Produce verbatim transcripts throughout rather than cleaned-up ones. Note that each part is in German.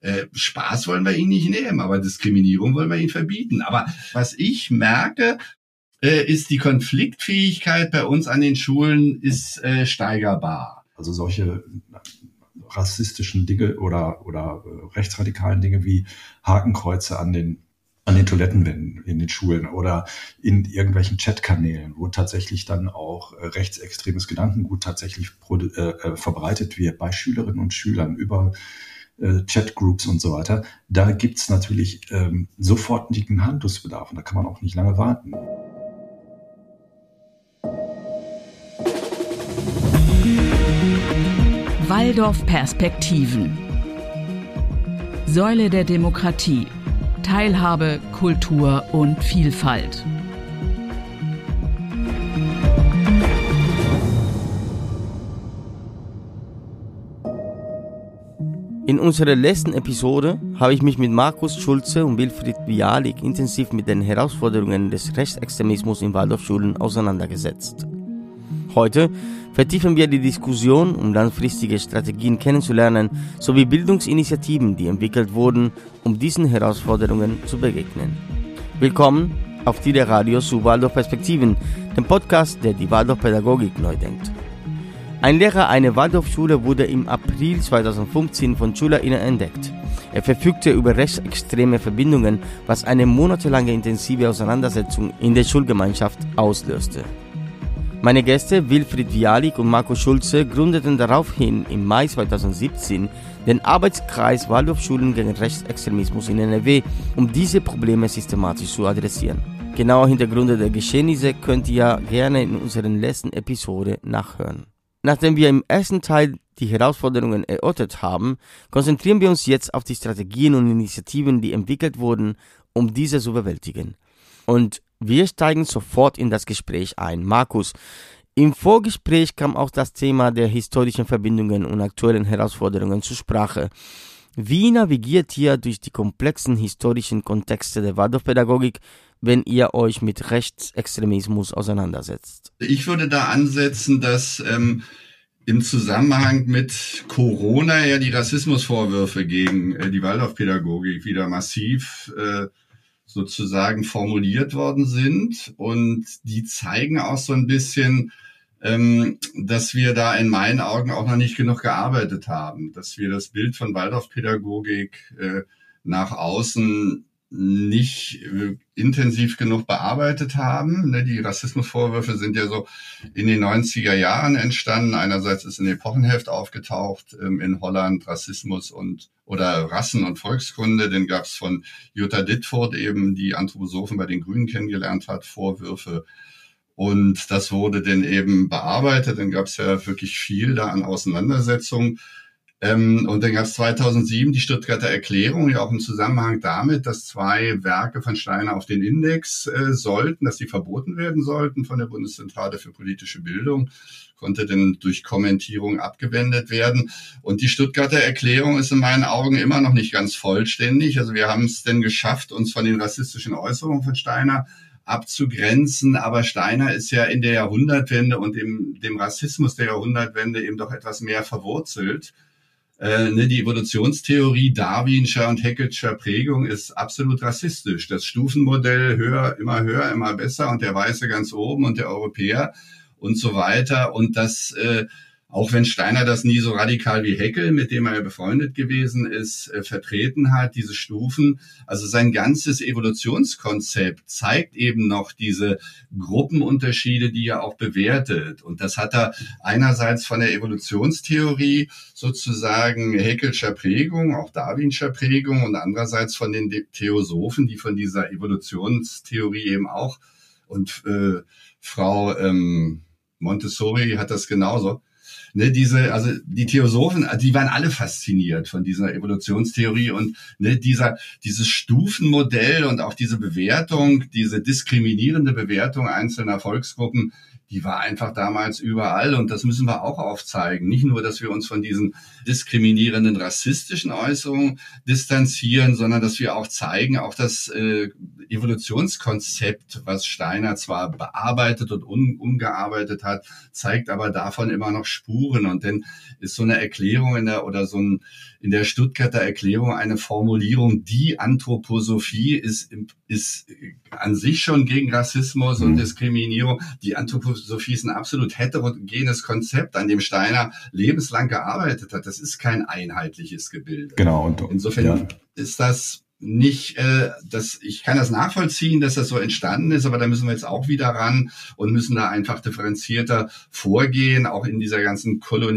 Äh, Spaß wollen wir ihnen nicht nehmen, aber Diskriminierung wollen wir ihnen verbieten. Aber was ich merke, äh, ist die Konfliktfähigkeit bei uns an den Schulen ist äh, steigerbar. Also solche rassistischen Dinge oder oder rechtsradikalen Dinge wie Hakenkreuze an den an den Toilettenwänden in den Schulen oder in irgendwelchen Chatkanälen, wo tatsächlich dann auch äh, rechtsextremes Gedankengut tatsächlich produ- äh, verbreitet wird bei Schülerinnen und Schülern über äh, Chatgroups und so weiter. Da gibt's natürlich ähm, sofortigen Handlungsbedarf und da kann man auch nicht lange warten. Waldorf-Perspektiven. Säule der Demokratie. Teilhabe, Kultur und Vielfalt. In unserer letzten Episode habe ich mich mit Markus Schulze und Wilfried Bialik intensiv mit den Herausforderungen des Rechtsextremismus in Waldorfschulen auseinandergesetzt. Heute vertiefen wir die Diskussion, um langfristige Strategien kennenzulernen, sowie Bildungsinitiativen, die entwickelt wurden, um diesen Herausforderungen zu begegnen. Willkommen auf Tide Radio zu Waldorf-Perspektiven, dem Podcast, der die Waldorf-Pädagogik neu denkt. Ein Lehrer einer Waldorfschule wurde im April zweitausendfünfzehn von SchülerInnen entdeckt. Er verfügte über rechtsextreme Verbindungen, was eine monatelange intensive Auseinandersetzung in der Schulgemeinschaft auslöste. Meine Gäste Wilfried Bialik und Markus Schulze gründeten daraufhin im Mai zweitausendsiebzehn den Arbeitskreis Waldorfschulen gegen Rechtsextremismus in N R W, um diese Probleme systematisch zu adressieren. Genaue Hintergründe der Geschehnisse könnt ihr gerne in unserer letzten Episode nachhören. Nachdem wir im ersten Teil die Herausforderungen erörtert haben, konzentrieren wir uns jetzt auf die Strategien und Initiativen, die entwickelt wurden, um diese zu bewältigen. Und wir steigen sofort in das Gespräch ein. Markus, im Vorgespräch kam auch das Thema der historischen Verbindungen und aktuellen Herausforderungen zur Sprache. Wie navigiert ihr durch die komplexen historischen Kontexte der Waldorfpädagogik, wenn ihr euch mit Rechtsextremismus auseinandersetzt? Ich würde da ansetzen, dass ähm, im Zusammenhang mit Corona ja die Rassismusvorwürfe gegen äh, die Waldorfpädagogik wieder massiv äh, sozusagen formuliert worden sind, und die zeigen auch so ein bisschen, ähm, dass wir da in meinen Augen auch noch nicht genug gearbeitet haben, dass wir das Bild von Waldorfpädagogik äh, nach außen nicht äh, intensiv genug bearbeitet haben. Ne, die Rassismusvorwürfe sind ja so in den neunziger Jahren entstanden. Einerseits ist ein Epochenheft aufgetaucht ähm, in Holland, Rassismus und oder Rassen- und Volkskunde. Den gab es von Jutta Dittfurt eben, die Anthroposophen bei den Grünen kennengelernt hat, Vorwürfe. Und das wurde dann eben bearbeitet. Dann gab es ja wirklich viel da an Auseinandersetzungen. Ähm, und dann gab es zweitausendsieben die Stuttgarter Erklärung, ja auch im Zusammenhang damit, dass zwei Werke von Steiner auf den Index äh, sollten, dass die verboten werden sollten von der Bundeszentrale für politische Bildung, konnte dann durch Kommentierung abgewendet werden. Und die Stuttgarter Erklärung ist in meinen Augen immer noch nicht ganz vollständig. Also wir haben es denn geschafft, uns von den rassistischen Äußerungen von Steiner abzugrenzen, aber Steiner ist ja in der Jahrhundertwende und im, dem Rassismus der Jahrhundertwende eben doch etwas mehr verwurzelt. Äh, ne, die Evolutionstheorie Darwinscher und Haeckel'scher Prägung ist absolut rassistisch. Das Stufenmodell höher, immer höher, immer besser und der Weiße ganz oben und der Europäer und so weiter. Und das, äh, auch wenn Steiner das nie so radikal wie Haeckel, mit dem er ja befreundet gewesen ist, äh, vertreten hat, diese Stufen, also sein ganzes Evolutionskonzept zeigt eben noch diese Gruppenunterschiede, die er auch bewertet. Und das hat er einerseits von der Evolutionstheorie sozusagen Haeckel'scher Prägung, auch Darwinscher Prägung, und andererseits von den Theosophen, die von dieser Evolutionstheorie eben auch, und äh, Frau ähm, Montessori hat das genauso. Ne, diese, also die Theosophen, die waren alle fasziniert von dieser Evolutionstheorie und ne, dieser, dieses Stufenmodell und auch diese Bewertung, diese diskriminierende Bewertung einzelner Volksgruppen, die war einfach damals überall, und das müssen wir auch aufzeigen. Nicht nur, dass wir uns von diesen diskriminierenden rassistischen Äußerungen distanzieren, sondern dass wir auch zeigen, auch das äh, Evolutionskonzept, was Steiner zwar bearbeitet und un- umgearbeitet hat, zeigt aber davon immer noch Spuren. Und dann ist so eine Erklärung in der oder so ein in der Stuttgarter Erklärung eine Formulierung, die Anthroposophie ist, ist an sich schon gegen Rassismus mhm. und Diskriminierung. Die Anthroposophie ist ein absolut heterogenes Konzept, an dem Steiner lebenslang gearbeitet hat. Das ist kein einheitliches Gebilde. Genau. Und, Insofern ja. ist das nicht, äh, das, ich kann das nachvollziehen, dass das so entstanden ist, aber da müssen wir jetzt auch wieder ran und müssen da einfach differenzierter vorgehen, auch in dieser ganzen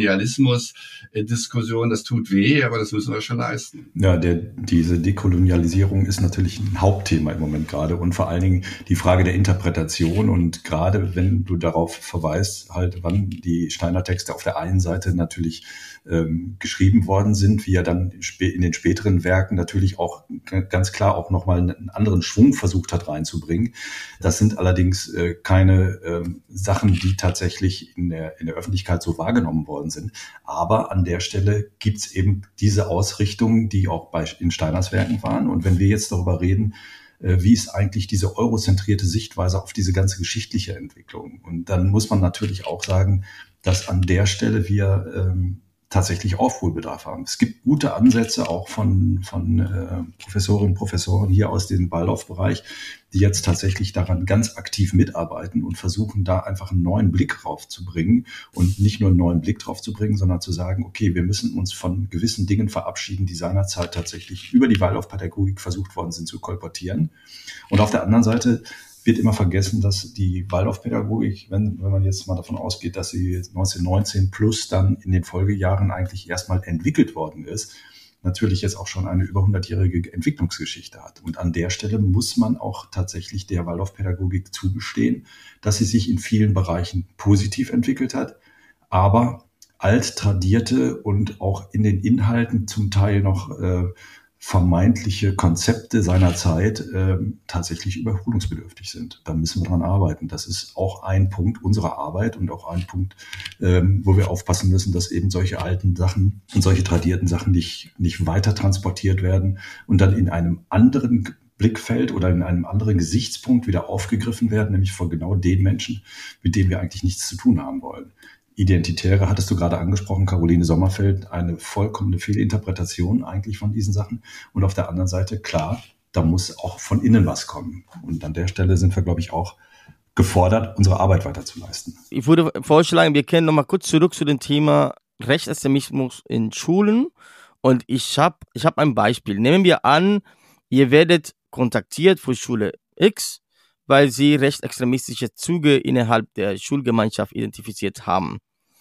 Kolonialismus-Diskussion. Das tut weh, aber das müssen wir schon leisten. Ja, der, diese Dekolonialisierung ist natürlich ein Hauptthema im Moment gerade und vor allen Dingen die Frage der Interpretation und gerade wenn du darauf verweist, halt, wann die Steiner Texte auf der einen Seite natürlich ähm, geschrieben worden sind, wie er dann in den späteren Werken natürlich auch ganz klar auch nochmal einen anderen Schwung versucht hat reinzubringen. Das sind allerdings äh, keine äh, Sachen, die tatsächlich in der, in der Öffentlichkeit so wahrgenommen worden sind. Aber an der Stelle gibt's eben diese Ausrichtungen, die auch bei, in Steiners Werken waren. Und wenn wir jetzt darüber reden, äh, wie ist eigentlich diese eurozentrierte Sichtweise auf diese ganze geschichtliche Entwicklung? Und dann muss man natürlich auch sagen, dass an der Stelle wir ähm, tatsächlich Aufholbedarf haben. Es gibt gute Ansätze auch von, von äh, Professorinnen und Professoren hier aus dem Waldorf-Bereich, die jetzt tatsächlich daran ganz aktiv mitarbeiten und versuchen, da einfach einen neuen Blick drauf zu bringen und nicht nur einen neuen Blick drauf zu bringen, sondern zu sagen, okay, wir müssen uns von gewissen Dingen verabschieden, die seinerzeit tatsächlich über die Waldorf-Pädagogik versucht worden sind zu kolportieren. Und auf der anderen Seite wird immer vergessen, dass die Waldorfpädagogik, wenn, wenn man jetzt mal davon ausgeht, dass sie neunzehnhundertneunzehn plus dann in den Folgejahren eigentlich erstmal entwickelt worden ist, natürlich jetzt auch schon eine über hundertjährige Entwicklungsgeschichte hat. Und an der Stelle muss man auch tatsächlich der Waldorfpädagogik zugestehen, dass sie sich in vielen Bereichen positiv entwickelt hat, aber alttradierte und auch in den Inhalten zum Teil noch äh, vermeintliche Konzepte seiner Zeit äh, tatsächlich überholungsbedürftig sind. Da müssen wir dran arbeiten. Das ist auch ein Punkt unserer Arbeit und auch ein Punkt, ähm, wo wir aufpassen müssen, dass eben solche alten Sachen und solche tradierten Sachen nicht, nicht weiter transportiert werden und dann in einem anderen Blickfeld oder in einem anderen Gesichtspunkt wieder aufgegriffen werden, nämlich von genau den Menschen, mit denen wir eigentlich nichts zu tun haben wollen. Identitäre, hattest du gerade angesprochen, Caroline Sommerfeld, eine vollkommene Fehlinterpretation eigentlich von diesen Sachen. Und auf der anderen Seite, klar, da muss auch von innen was kommen. Und an der Stelle sind wir, glaube ich, auch gefordert, unsere Arbeit weiter zu leisten. Ich würde vorschlagen, wir kehren nochmal kurz zurück zu dem Thema Rechtsextremismus in Schulen. Und ich habe ich hab ein Beispiel. Nehmen wir an, ihr werdet kontaktiert für Schule X, weil sie rechtsextremistische Züge innerhalb der Schulgemeinschaft identifiziert haben.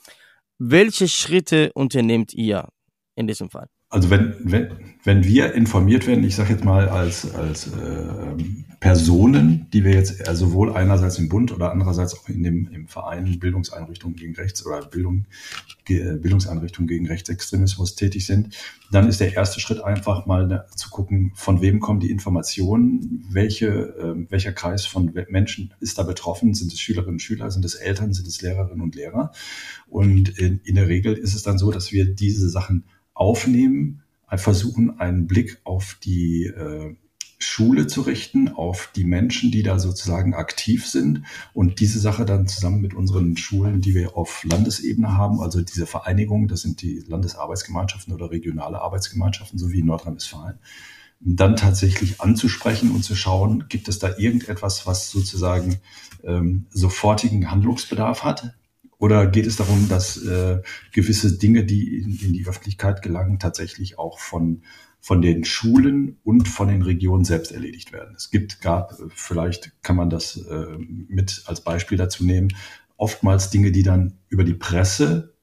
Welche Schritte unternehmt ihr in diesem Fall? Also wenn, wenn, wenn wir informiert werden, ich sage jetzt mal als, als äh, Personen, die wir jetzt äh, sowohl einerseits im Bund oder andererseits auch in dem im Verein Bildungseinrichtungen gegen Rechts oder Bildung, Ge, Bildungseinrichtungen gegen Rechtsextremismus tätig sind, dann ist der erste Schritt einfach mal ne, zu gucken, von wem kommen die Informationen, welche, äh, welcher Kreis von Menschen ist da betroffen, sind es Schülerinnen und Schüler, sind es Eltern, sind es Lehrerinnen und Lehrer. Und in, in der Regel ist es dann so, dass wir diese Sachen aufnehmen, versuchen einen Blick auf die äh, Schule zu richten, auf die Menschen, die da sozusagen aktiv sind und diese Sache dann zusammen mit unseren Schulen, die wir auf Landesebene haben, also diese Vereinigungen, das sind die Landesarbeitsgemeinschaften oder regionale Arbeitsgemeinschaften, so wie in Nordrhein-Westfalen, dann tatsächlich anzusprechen und zu schauen, gibt es da irgendetwas, was sozusagen ähm, sofortigen Handlungsbedarf hat? Oder geht es darum, dass äh, gewisse Dinge, die in, in die Öffentlichkeit gelangen, tatsächlich auch von, von den Schulen und von den Regionen selbst erledigt werden? Es gibt, gab, vielleicht kann man das äh, mit als Beispiel dazu nehmen, oftmals Dinge, die dann über die Presse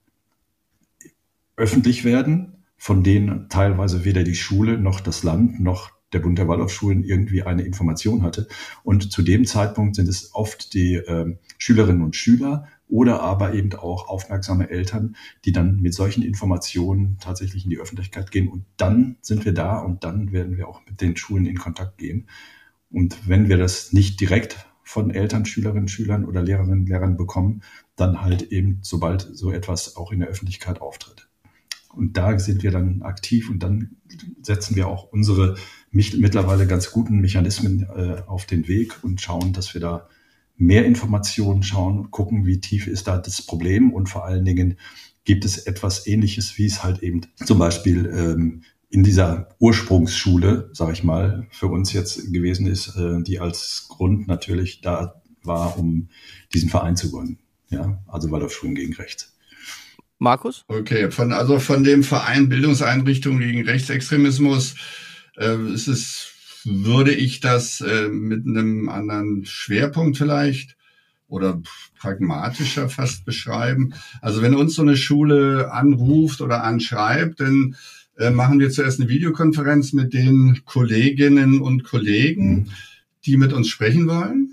öffentlich werden, von denen teilweise weder die Schule noch das Land noch der Bund der Waldorfschulen irgendwie eine Information hatte. Und zu dem Zeitpunkt sind es oft die äh, Schülerinnen und Schüler oder aber eben auch aufmerksame Eltern, die dann mit solchen Informationen tatsächlich in die Öffentlichkeit gehen. Und dann sind wir da und dann werden wir auch mit den Schulen in Kontakt gehen. Und wenn wir das nicht direkt von Eltern, Schülerinnen, Schülern oder Lehrerinnen, Lehrern bekommen, dann halt eben, sobald so etwas auch in der Öffentlichkeit auftritt. Und da sind wir dann aktiv und dann setzen wir auch unsere mittlerweile ganz guten Mechanismen äh, auf den Weg und schauen, dass wir da mehr Informationen schauen, gucken, wie tief ist da das Problem und vor allen Dingen, gibt es etwas Ähnliches, wie es halt eben zum Beispiel ähm, in dieser Ursprungsschule, sage ich mal, für uns jetzt gewesen ist, äh, die als Grund natürlich da war, um diesen Verein zu gründen. Ja, also Waldorfschulen gegen Rechts. Markus? Okay, von, also von dem Verein Bildungseinrichtungen gegen Rechtsextremismus äh, ist es, würde ich das äh, mit einem anderen Schwerpunkt vielleicht oder pragmatischer fast beschreiben. Also wenn uns so eine Schule anruft oder anschreibt, dann äh, machen wir zuerst eine Videokonferenz mit den Kolleginnen und Kollegen, mhm. die mit uns sprechen wollen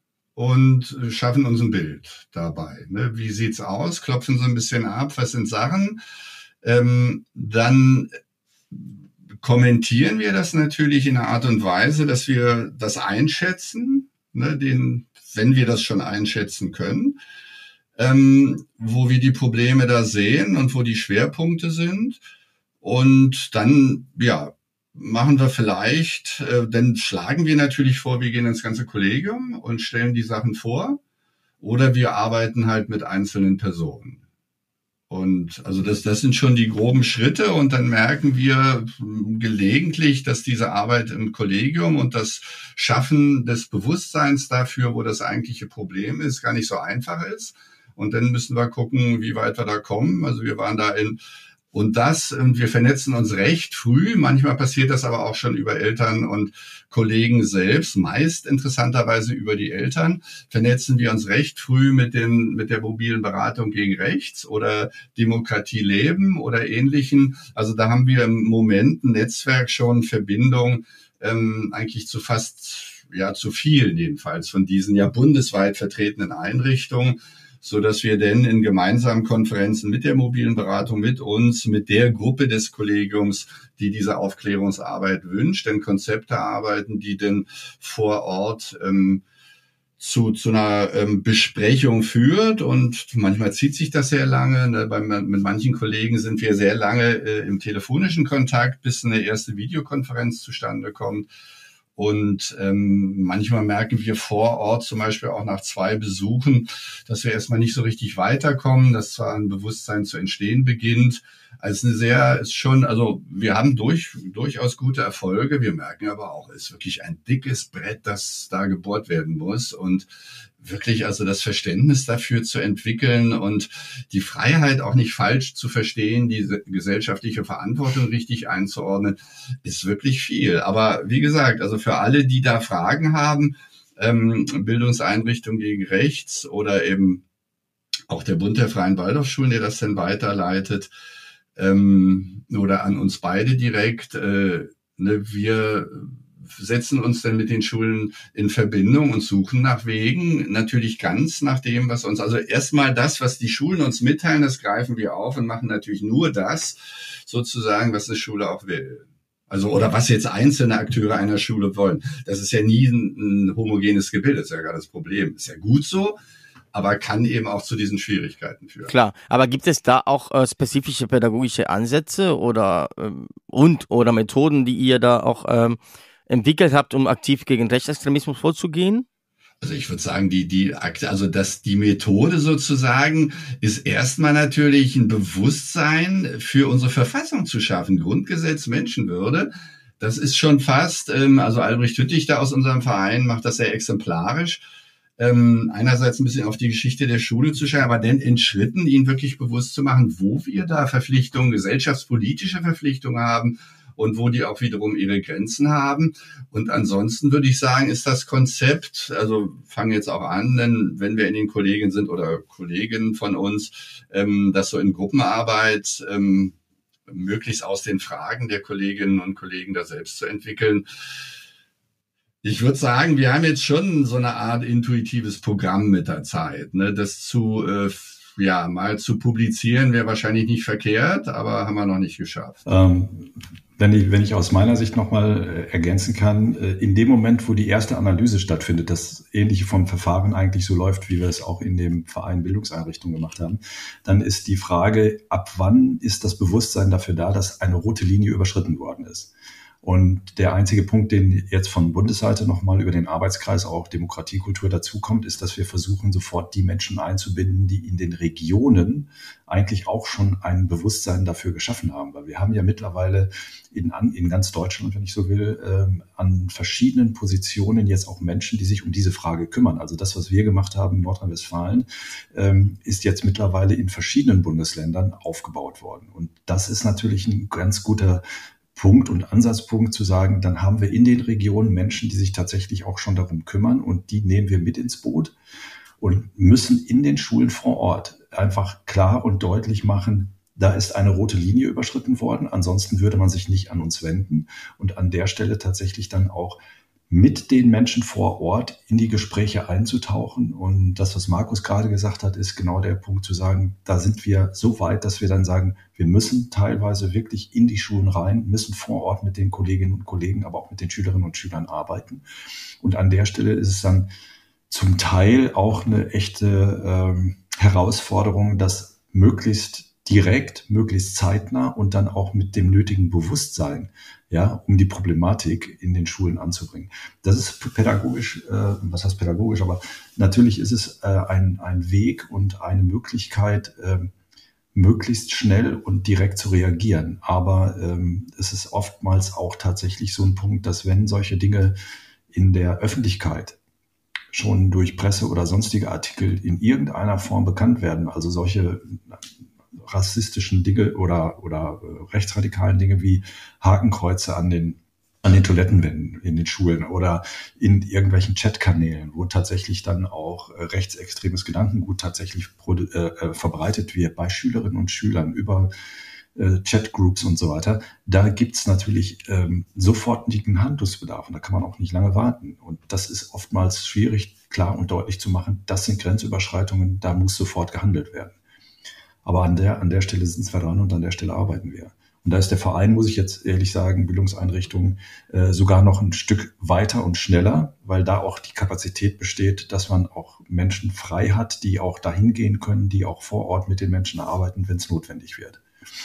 und schaffen uns ein Bild dabei. Ne? Wie sieht's aus? Klopfen so ein bisschen ab, was sind Sachen? Ähm, dann kommentieren wir das natürlich in einer Art und Weise, dass wir das einschätzen, ne, den, wenn wir das schon einschätzen können, ähm, wo wir die Probleme da sehen und wo die Schwerpunkte sind. Und dann, ja, machen wir vielleicht, äh, dann schlagen wir natürlich vor, wir gehen ins ganze Kollegium und stellen die Sachen vor. Oder wir arbeiten halt mit einzelnen Personen. Und also das, das sind schon die groben Schritte und dann merken wir gelegentlich, dass diese Arbeit im Kollegium und das Schaffen des Bewusstseins dafür, wo das eigentliche Problem ist, gar nicht so einfach ist. Und dann müssen wir gucken, wie weit wir da kommen. Also wir waren da in Und das, und wir vernetzen uns recht früh, manchmal passiert das aber auch schon über Eltern und Kollegen selbst, meist interessanterweise über die Eltern, vernetzen wir uns recht früh mit den, mit der mobilen Beratung gegen Rechts oder Demokratie leben oder Ähnlichen. Also da haben wir im Moment ein Netzwerk schon, Verbindung, ähm, eigentlich zu fast, ja, zu vielen jedenfalls von diesen ja bundesweit vertretenen Einrichtungen, so dass wir denn in gemeinsamen Konferenzen mit der mobilen Beratung, mit uns, mit der Gruppe des Kollegiums, die diese Aufklärungsarbeit wünscht, denn Konzepte arbeiten, die denn vor Ort ähm, zu zu einer ähm, Besprechung führt. Und manchmal zieht sich das sehr lange. Ne? Bei, mit manchen Kollegen sind wir sehr lange äh, im telefonischen Kontakt, bis eine erste Videokonferenz zustande kommt. Und ähm, manchmal merken wir vor Ort, zum Beispiel auch nach zwei Besuchen, dass wir erstmal nicht so richtig weiterkommen, dass zwar ein Bewusstsein zu entstehen beginnt. Also eine sehr, ist schon, also wir haben durch, durchaus gute Erfolge. Wir merken aber auch, es ist wirklich ein dickes Brett, das da gebohrt werden muss. Und wirklich also das Verständnis dafür zu entwickeln und die Freiheit auch nicht falsch zu verstehen, diese gesellschaftliche Verantwortung richtig einzuordnen, ist wirklich viel. Aber wie gesagt, also für alle, die da Fragen haben, ähm, Bildungseinrichtungen gegen Rechts oder eben auch der Bund der Freien Waldorfschulen, der das dann weiterleitet, ähm, oder an uns beide direkt, äh, ne, wir setzen uns dann mit den Schulen in Verbindung und suchen nach Wegen, natürlich ganz nach dem, was uns, also erstmal das, was die Schulen uns mitteilen, das greifen wir auf und machen natürlich nur das, sozusagen, was eine Schule auch will. Also, oder was jetzt einzelne Akteure einer Schule wollen. Das ist ja nie ein, ein homogenes Gebilde, das ist ja gar das Problem. Ist ja gut so, aber kann eben auch zu diesen Schwierigkeiten führen. Klar, aber gibt es da auch äh, spezifische pädagogische Ansätze oder ähm, und oder Methoden, die ihr da auch ähm, entwickelt habt, um aktiv gegen Rechtsextremismus vorzugehen? Also ich würde sagen, die die also dass die Methode sozusagen ist erstmal natürlich ein Bewusstsein für unsere Verfassung zu schaffen, Grundgesetz, Menschenwürde. Das ist schon fast, ähm, also Albrecht Hüttich da aus unserem Verein macht das sehr exemplarisch. Ähm, einerseits ein bisschen auf die Geschichte der Schule zu schauen, aber dann in Schritten ihnen wirklich bewusst zu machen, wo wir da Verpflichtungen, gesellschaftspolitische Verpflichtungen haben und wo die auch wiederum ihre Grenzen haben. Und ansonsten würde ich sagen, ist das Konzept, also fangen jetzt auch an, denn wenn wir in den Kollegen sind oder Kolleginnen von uns, ähm, das so in Gruppenarbeit ähm, möglichst aus den Fragen der Kolleginnen und Kollegen da selbst zu entwickeln. Ich würde sagen, wir haben jetzt schon so eine Art intuitives Programm mit der Zeit. Ne? Das zu, äh, ja, mal zu publizieren wäre wahrscheinlich nicht verkehrt, aber haben wir noch nicht geschafft. Ähm, wenn ich, wenn ich aus meiner Sicht nochmal äh, ergänzen kann, äh, in dem Moment, wo die erste Analyse stattfindet, das Ähnliche vom Verfahren eigentlich so läuft, wie wir es auch in dem Verein Bildungseinrichtungen gemacht haben, dann ist die Frage, ab wann ist das Bewusstsein dafür da, dass eine rote Linie überschritten worden ist? Und der einzige Punkt, den jetzt von Bundesseite nochmal über den Arbeitskreis auch Demokratiekultur dazukommt, ist, dass wir versuchen, sofort die Menschen einzubinden, die in den Regionen eigentlich auch schon ein Bewusstsein dafür geschaffen haben. Weil wir haben ja mittlerweile in, in ganz Deutschland, wenn ich so will, ähm, an verschiedenen Positionen jetzt auch Menschen, die sich um diese Frage kümmern. Also das, was wir gemacht haben in Nordrhein-Westfalen, ähm, ist jetzt mittlerweile in verschiedenen Bundesländern aufgebaut worden. Und das ist natürlich ein ganz guter Punkt und Ansatzpunkt zu sagen, dann haben wir in den Regionen Menschen, die sich tatsächlich auch schon darum kümmern und die nehmen wir mit ins Boot und müssen in den Schulen vor Ort einfach klar und deutlich machen, da ist eine rote Linie überschritten worden, ansonsten würde man sich nicht an uns wenden und an der Stelle tatsächlich dann auch mit den Menschen vor Ort in die Gespräche einzutauchen. Und das, was Markus gerade gesagt hat, ist genau der Punkt zu sagen, da sind wir so weit, dass wir dann sagen, wir müssen teilweise wirklich in die Schulen rein, müssen vor Ort mit den Kolleginnen und Kollegen, aber auch mit den Schülerinnen und Schülern arbeiten. Und an der Stelle ist es dann zum Teil auch eine echte ähm, Herausforderung, das möglichst direkt, möglichst zeitnah und dann auch mit dem nötigen Bewusstsein, ja, um die Problematik in den Schulen anzubringen. Das ist pädagogisch, äh, was heißt pädagogisch, aber natürlich ist es äh, ein, ein Weg und eine Möglichkeit, äh, möglichst schnell und direkt zu reagieren. Aber ähm, es ist oftmals auch tatsächlich so ein Punkt, dass wenn solche Dinge in der Öffentlichkeit schon durch Presse oder sonstige Artikel in irgendeiner Form bekannt werden, also solche rassistischen Dinge oder, oder rechtsradikalen Dinge wie Hakenkreuze an den, an den Toilettenwänden in den Schulen oder in irgendwelchen Chatkanälen, wo tatsächlich dann auch rechtsextremes Gedankengut tatsächlich produ- äh, verbreitet wird bei Schülerinnen und Schülern über äh, Chatgroups und so weiter. Da gibt's natürlich ähm, sofortigen Handlungsbedarf und da kann man auch nicht lange warten. Und das ist oftmals schwierig, klar und deutlich zu machen. Das sind Grenzüberschreitungen, da muss sofort gehandelt werden. Aber an der, an der Stelle sind wir dran und an der Stelle arbeiten wir. Und da ist der Verein, muss ich jetzt ehrlich sagen, Bildungseinrichtungen, äh, sogar noch ein Stück weiter und schneller, weil da auch die Kapazität besteht, dass man auch Menschen frei hat, die auch dahin gehen können, die auch vor Ort mit den Menschen arbeiten, wenn es notwendig wird.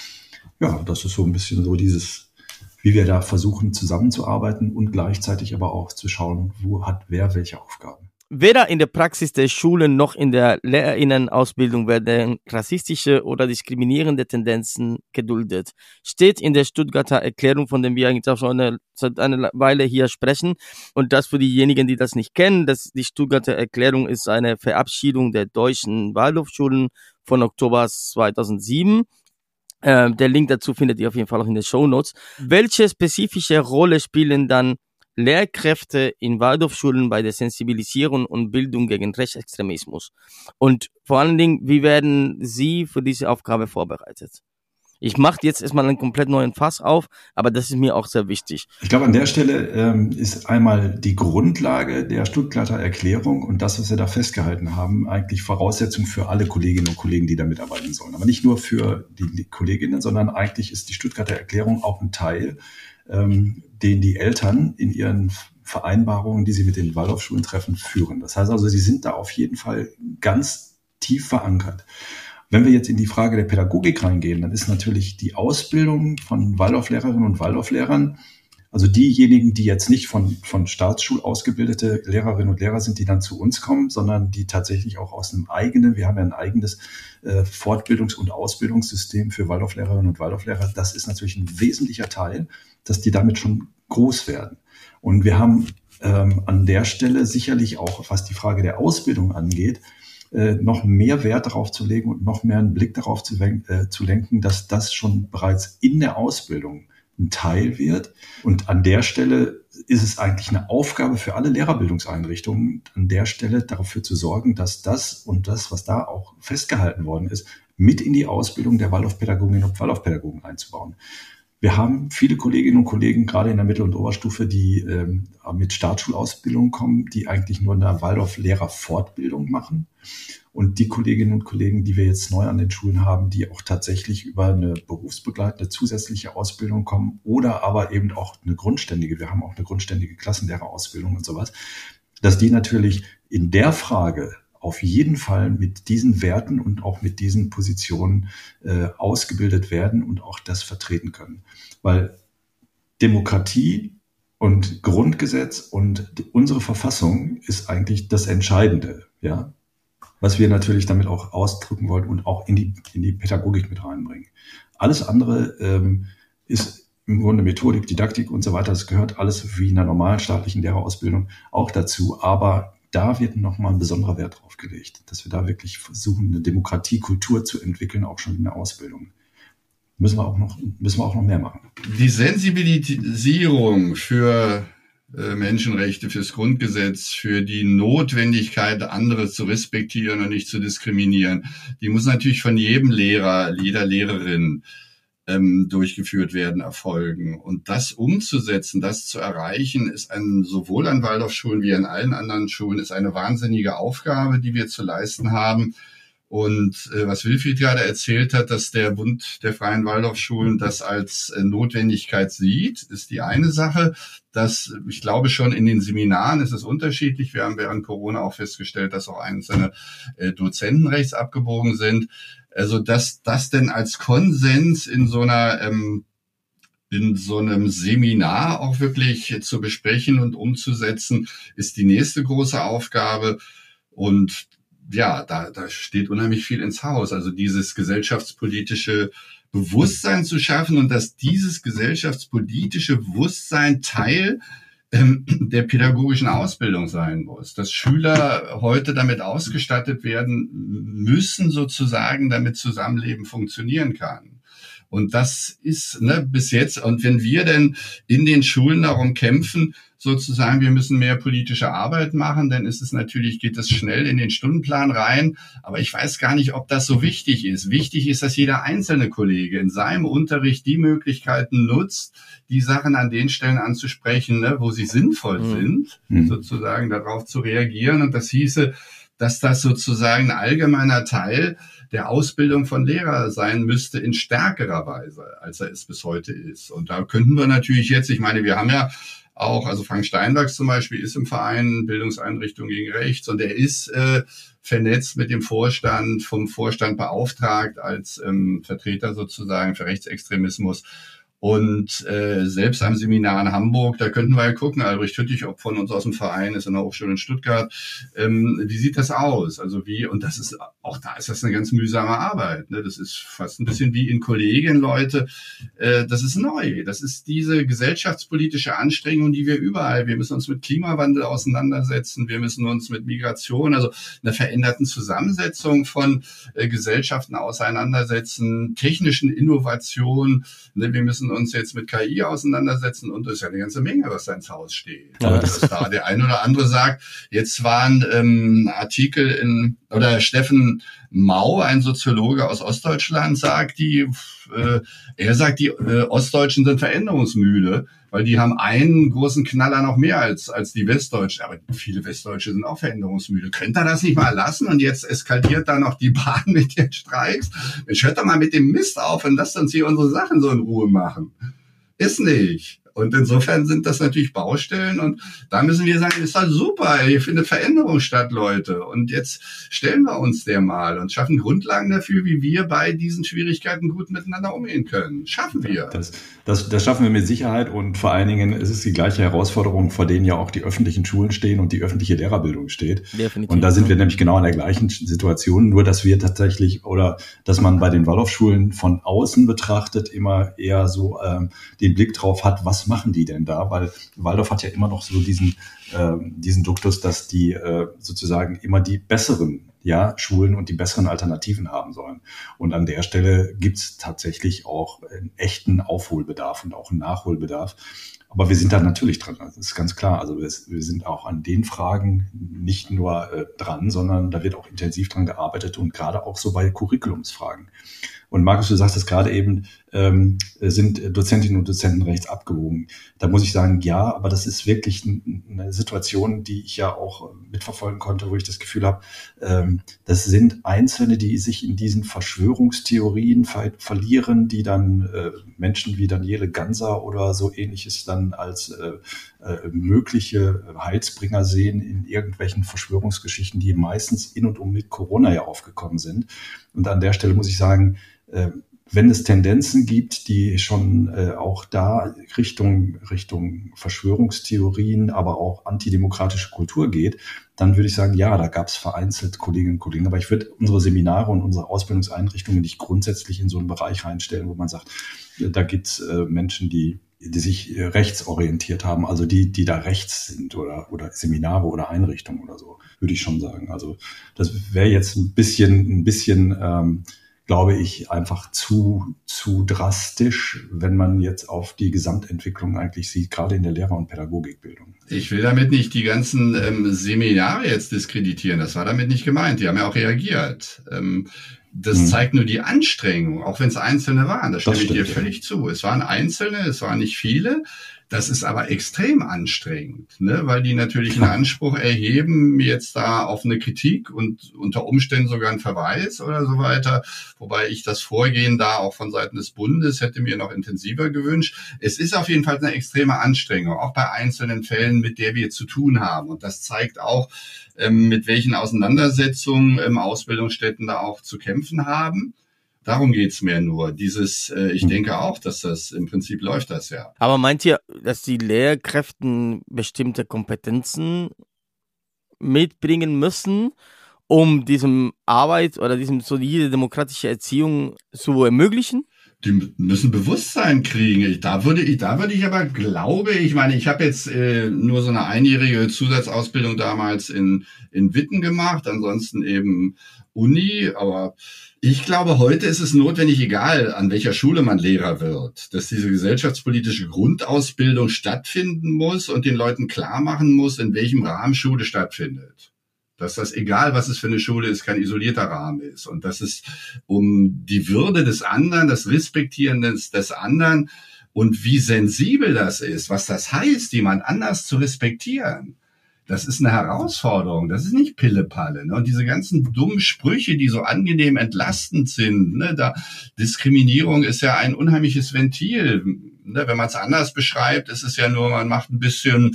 Ja, das ist so ein bisschen so dieses, wie wir da versuchen zusammenzuarbeiten und gleichzeitig aber auch zu schauen, wo hat wer welche Aufgaben. Weder in der Praxis der Schulen noch in der Lehrerinnenausbildung werden rassistische oder diskriminierende Tendenzen geduldet. Steht in der Stuttgarter Erklärung, von der wir eigentlich auch schon eine, seit einer Weile hier sprechen. Und das für diejenigen, die das nicht kennen, das, die Stuttgarter Erklärung ist eine Verabschiedung der deutschen Waldorfschulen von Oktober zweitausendsieben. Äh, der Link dazu findet ihr auf jeden Fall auch in den Shownotes. Welche spezifische Rolle spielen dann Lehrkräfte in Waldorfschulen bei der Sensibilisierung und Bildung gegen Rechtsextremismus? Und vor allen Dingen, wie werden Sie für diese Aufgabe vorbereitet? Ich mache jetzt erstmal einen komplett neuen Fass auf, aber das ist mir auch sehr wichtig. Ich glaube, an der Stelle ähm, ist einmal die Grundlage der Stuttgarter Erklärung und das, was wir da festgehalten haben, eigentlich Voraussetzung für alle Kolleginnen und Kollegen, die da mitarbeiten sollen. Aber nicht nur für die Kolleginnen, sondern eigentlich ist die Stuttgarter Erklärung auch ein Teil, ähm, den die Eltern in ihren Vereinbarungen, die sie mit den Waldorfschulen treffen, führen. Das heißt also, sie sind da auf jeden Fall ganz tief verankert. Wenn wir jetzt in die Frage der Pädagogik reingehen, dann ist natürlich die Ausbildung von Waldorflehrerinnen und Waldorflehrern, also diejenigen, die jetzt nicht von, von Staatsschul ausgebildete Lehrerinnen und Lehrer sind, die dann zu uns kommen, sondern die tatsächlich auch aus einem eigenen, wir haben ja ein eigenes äh, Fortbildungs- und Ausbildungssystem für Waldorflehrerinnen und Waldorflehrer. Das ist natürlich ein wesentlicher Teil, dass die damit schon groß werden. Und wir haben ähm, an der Stelle sicherlich auch, was die Frage der Ausbildung angeht, äh, noch mehr Wert darauf zu legen und noch mehr einen Blick darauf zu, äh, zu lenken, dass das schon bereits in der Ausbildung ein Teil wird. Und an der Stelle ist es eigentlich eine Aufgabe für alle Lehrerbildungseinrichtungen, an der Stelle dafür zu sorgen, dass das und das, was da auch festgehalten worden ist, mit in die Ausbildung der Waldorfpädagoginnen und Waldorfpädagogen einzubauen. Wir haben viele Kolleginnen und Kollegen, gerade in der Mittel- und Oberstufe, die ähm, mit Startschulausbildung kommen, die eigentlich nur eine Waldorf-Lehrerfortbildung machen. Und die Kolleginnen und Kollegen, die wir jetzt neu an den Schulen haben, die auch tatsächlich über eine berufsbegleitende zusätzliche Ausbildung kommen oder aber eben auch eine grundständige, wir haben auch eine grundständige Klassenlehrerausbildung und sowas, dass die natürlich in der Frage auf jeden Fall mit diesen Werten und auch mit diesen Positionen äh, ausgebildet werden und auch das vertreten können. Weil Demokratie und Grundgesetz und die, unsere Verfassung ist eigentlich das Entscheidende, ja, was wir natürlich damit auch ausdrücken wollen und auch in die, in die Pädagogik mit reinbringen. Alles andere ähm, ist im Grunde Methodik, Didaktik und so weiter. Das gehört alles wie in einer normalen staatlichen Lehrerausbildung auch dazu. Aber da wird nochmal ein besonderer Wert drauf gelegt, dass wir da wirklich versuchen, eine Demokratiekultur zu entwickeln, auch schon in der Ausbildung. Müssen wir auch noch, müssen wir auch noch mehr machen. Die Sensibilisierung für äh, Menschenrechte, fürs Grundgesetz, für die Notwendigkeit, andere zu respektieren und nicht zu diskriminieren, die muss natürlich von jedem Lehrer, jeder Lehrerin ähm, durchgeführt werden, erfolgen. Und das umzusetzen, das zu erreichen, ist ein, sowohl an Waldorfschulen wie an allen anderen Schulen, ist eine wahnsinnige Aufgabe, die wir zu leisten haben. Und äh, was Wilfried gerade erzählt hat, dass der Bund der Freien Waldorfschulen das als äh, Notwendigkeit sieht, ist die eine Sache. Das, ich glaube, schon in den Seminaren ist es unterschiedlich. Wir haben während Corona auch festgestellt, dass auch einzelne äh, Dozenten rechts abgebogen sind. Also dass das denn als Konsens in so einer ähm, in so einem Seminar auch wirklich zu besprechen und umzusetzen, ist die nächste große Aufgabe. Und ja, da, da steht unheimlich viel ins Haus. Also dieses gesellschaftspolitische Bewusstsein zu schaffen und dass dieses gesellschaftspolitische Bewusstsein Teil ähm, der pädagogischen Ausbildung sein muss. Dass Schüler heute damit ausgestattet werden müssen, sozusagen, damit Zusammenleben funktionieren kann. Und das ist ne, bis jetzt, und wenn wir denn in den Schulen darum kämpfen, sozusagen, wir müssen mehr politische Arbeit machen, dann ist es natürlich, geht es schnell in den Stundenplan rein. Aber ich weiß gar nicht, ob das so wichtig ist. Wichtig ist, dass jeder einzelne Kollege in seinem Unterricht die Möglichkeiten nutzt, die Sachen an den Stellen anzusprechen, ne, wo sie sinnvoll mhm. sind, mhm. sozusagen darauf zu reagieren. Und das hieße, dass das sozusagen ein allgemeiner Teil der Ausbildung von Lehrer sein müsste in stärkerer Weise, als er es bis heute ist. Und da könnten wir natürlich jetzt, ich meine, wir haben ja auch, also Frank Steinbergs zum Beispiel ist im Verein Bildungseinrichtung gegen Rechts und er ist äh, vernetzt mit dem Vorstand, vom Vorstand beauftragt als ähm, Vertreter sozusagen für Rechtsextremismus. Und äh, selbst am Seminar in Hamburg, da könnten wir ja gucken, Albrecht Hüttich, ob von uns aus dem Verein ist, in der Hochschule in Stuttgart, ähm, wie sieht das aus? Also wie, und das ist, auch da ist das eine ganz mühsame Arbeit, ne? Das ist fast ein bisschen wie in Kollegien, Leute, äh, das ist neu, das ist diese gesellschaftspolitische Anstrengung, die wir überall, wir müssen uns mit Klimawandel auseinandersetzen, wir müssen uns mit Migration, also einer veränderten Zusammensetzung von äh, Gesellschaften auseinandersetzen, technischen Innovationen, ne? Wir müssen uns jetzt mit K I auseinandersetzen und das ist ja eine ganze Menge, was da ins Haus steht. Ja. Dass da der eine oder andere sagt, jetzt waren ähm, Artikel in, oder Steffen Mau, ein Soziologe aus Ostdeutschland, sagt, die, äh, er sagt, die äh, Ostdeutschen sind veränderungsmüde, weil die haben einen großen Knaller noch mehr als als die Westdeutschen. Aber viele Westdeutsche sind auch veränderungsmüde. Könnt ihr das nicht mal lassen? Und jetzt eskaliert da noch die Bahn mit den Streiks. Mensch, hört doch mal mit dem Mist auf und lasst uns hier unsere Sachen so in Ruhe machen. Ist nicht. Und insofern sind das natürlich Baustellen und da müssen wir sagen, ist halt super, hier findet Veränderung statt, Leute. Und jetzt stellen wir uns der mal und schaffen Grundlagen dafür, wie wir bei diesen Schwierigkeiten gut miteinander umgehen können. Schaffen wir. Das, das, das schaffen wir mit Sicherheit und vor allen Dingen ist es die gleiche Herausforderung, vor denen ja auch die öffentlichen Schulen stehen und die öffentliche Lehrerbildung steht. Definitiv. Und da sind wir nämlich genau in der gleichen Situation, nur dass wir tatsächlich oder dass man bei den Waldorfschulen von außen betrachtet immer eher so ähm, den Blick drauf hat, was machen die denn da? Weil Waldorf hat ja immer noch so diesen äh, diesen Duktus, dass die äh, sozusagen immer die besseren ja, Schulen und die besseren Alternativen haben sollen. Und an der Stelle gibt's tatsächlich auch einen echten Aufholbedarf und auch einen Nachholbedarf. Aber wir sind da natürlich dran, das ist ganz klar. Also wir, wir sind auch an den Fragen nicht nur äh, dran, sondern da wird auch intensiv dran gearbeitet und gerade auch so bei Curriculumsfragen. Und Markus, du sagtest gerade eben, ähm, sind Dozentinnen und Dozenten rechts abgewogen. Da muss ich sagen, ja, aber das ist wirklich eine Situation, die ich ja auch mitverfolgen konnte, wo ich das Gefühl habe, ähm, das sind Einzelne, die sich in diesen Verschwörungstheorien ver- verlieren, die dann äh, Menschen wie Daniele Ganser oder so Ähnliches dann als äh, äh, mögliche Heilsbringer sehen in irgendwelchen Verschwörungsgeschichten, die meistens in und um mit Corona ja aufgekommen sind. Und an der Stelle muss ich sagen, wenn es Tendenzen gibt, die schon äh, auch da Richtung, Richtung Verschwörungstheorien, aber auch antidemokratische Kultur geht, dann würde ich sagen, ja, da gab es vereinzelt Kolleginnen und Kollegen. Aber ich würde unsere Seminare und unsere Ausbildungseinrichtungen nicht grundsätzlich in so einen Bereich reinstellen, wo man sagt, da gibt es äh, Menschen, die die sich rechtsorientiert haben, also die, die da rechts sind oder, oder Seminare oder Einrichtungen oder so, würde ich schon sagen. Also das wäre jetzt ein bisschen, ein bisschen, ähm, glaube ich, einfach zu, zu drastisch, wenn man jetzt auf die Gesamtentwicklung eigentlich sieht, gerade in der Lehrer- und Pädagogikbildung. Ich will damit nicht die ganzen ähm, Seminare jetzt diskreditieren. Das war damit nicht gemeint. Die haben ja auch reagiert. Ähm, Das hm. zeigt nur die Anstrengung, auch wenn es Einzelne waren. Da stimme ich dir völlig zu. Es waren Einzelne, es waren nicht viele. Das ist aber extrem anstrengend, ne? Weil die natürlich einen Anspruch erheben, jetzt da auf eine Kritik und unter Umständen sogar einen Verweis oder so weiter. Wobei ich das Vorgehen da auch von Seiten des Bundes hätte mir noch intensiver gewünscht. Es ist auf jeden Fall eine extreme Anstrengung, auch bei einzelnen Fällen, mit der wir zu tun haben. Und das zeigt auch, mit welchen Auseinandersetzungen ähm, Ausbildungsstätten da auch zu kämpfen haben. Darum geht's mir nur. Dieses, äh, ich denke auch, dass das im Prinzip läuft das ja. Aber meint ihr, dass die Lehrkräfte bestimmte Kompetenzen mitbringen müssen, um diesem Arbeit oder diesem solide demokratische Erziehung zu ermöglichen? Die müssen Bewusstsein kriegen. Da würde ich, da würde ich aber, glaube ich, meine, ich habe jetzt äh, nur so eine einjährige Zusatzausbildung damals in in Witten gemacht, ansonsten eben Uni. Aber ich glaube, heute ist es notwendig, egal an welcher Schule man Lehrer wird, dass diese gesellschaftspolitische Grundausbildung stattfinden muss und den Leuten klar machen muss, in welchem Rahmen Schule stattfindet. Dass das, egal was es für eine Schule ist, kein isolierter Rahmen ist. Und dass es um die Würde des anderen, das Respektieren des, des anderen und wie sensibel das ist, was das heißt, jemand anders zu respektieren. Das ist eine Herausforderung, das ist nicht Pillepalle. Ne? Und diese ganzen dummen Sprüche, die so angenehm entlastend sind, ne? Da Diskriminierung ist ja ein unheimliches Ventil. Ne? Wenn man es anders beschreibt, ist es ja nur, man macht ein bisschen...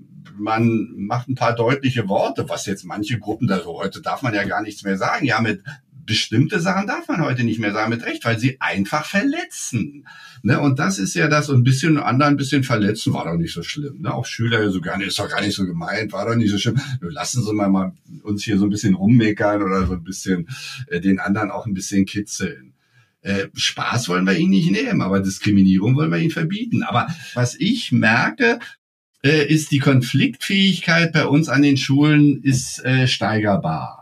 Man macht ein paar deutliche Worte, was jetzt manche Gruppen da so, heute darf man ja gar nichts mehr sagen. Ja, mit bestimmte Sachen darf man heute nicht mehr sagen, mit Recht, weil sie einfach verletzen. Ne? Und das ist ja das, und ein bisschen anderen ein bisschen verletzen, war doch nicht so schlimm. Ne? Auch Schüler so gar nicht, ist doch gar nicht so gemeint, war doch nicht so schlimm. Lassen Sie mal, mal uns hier so ein bisschen rummeckern oder so ein bisschen äh, den anderen auch ein bisschen kitzeln. Äh, Spaß wollen wir ihnen nicht nehmen, aber Diskriminierung wollen wir ihnen verbieten. Aber was ich merke, ist die Konfliktfähigkeit bei uns an den Schulen ist äh, steigerbar.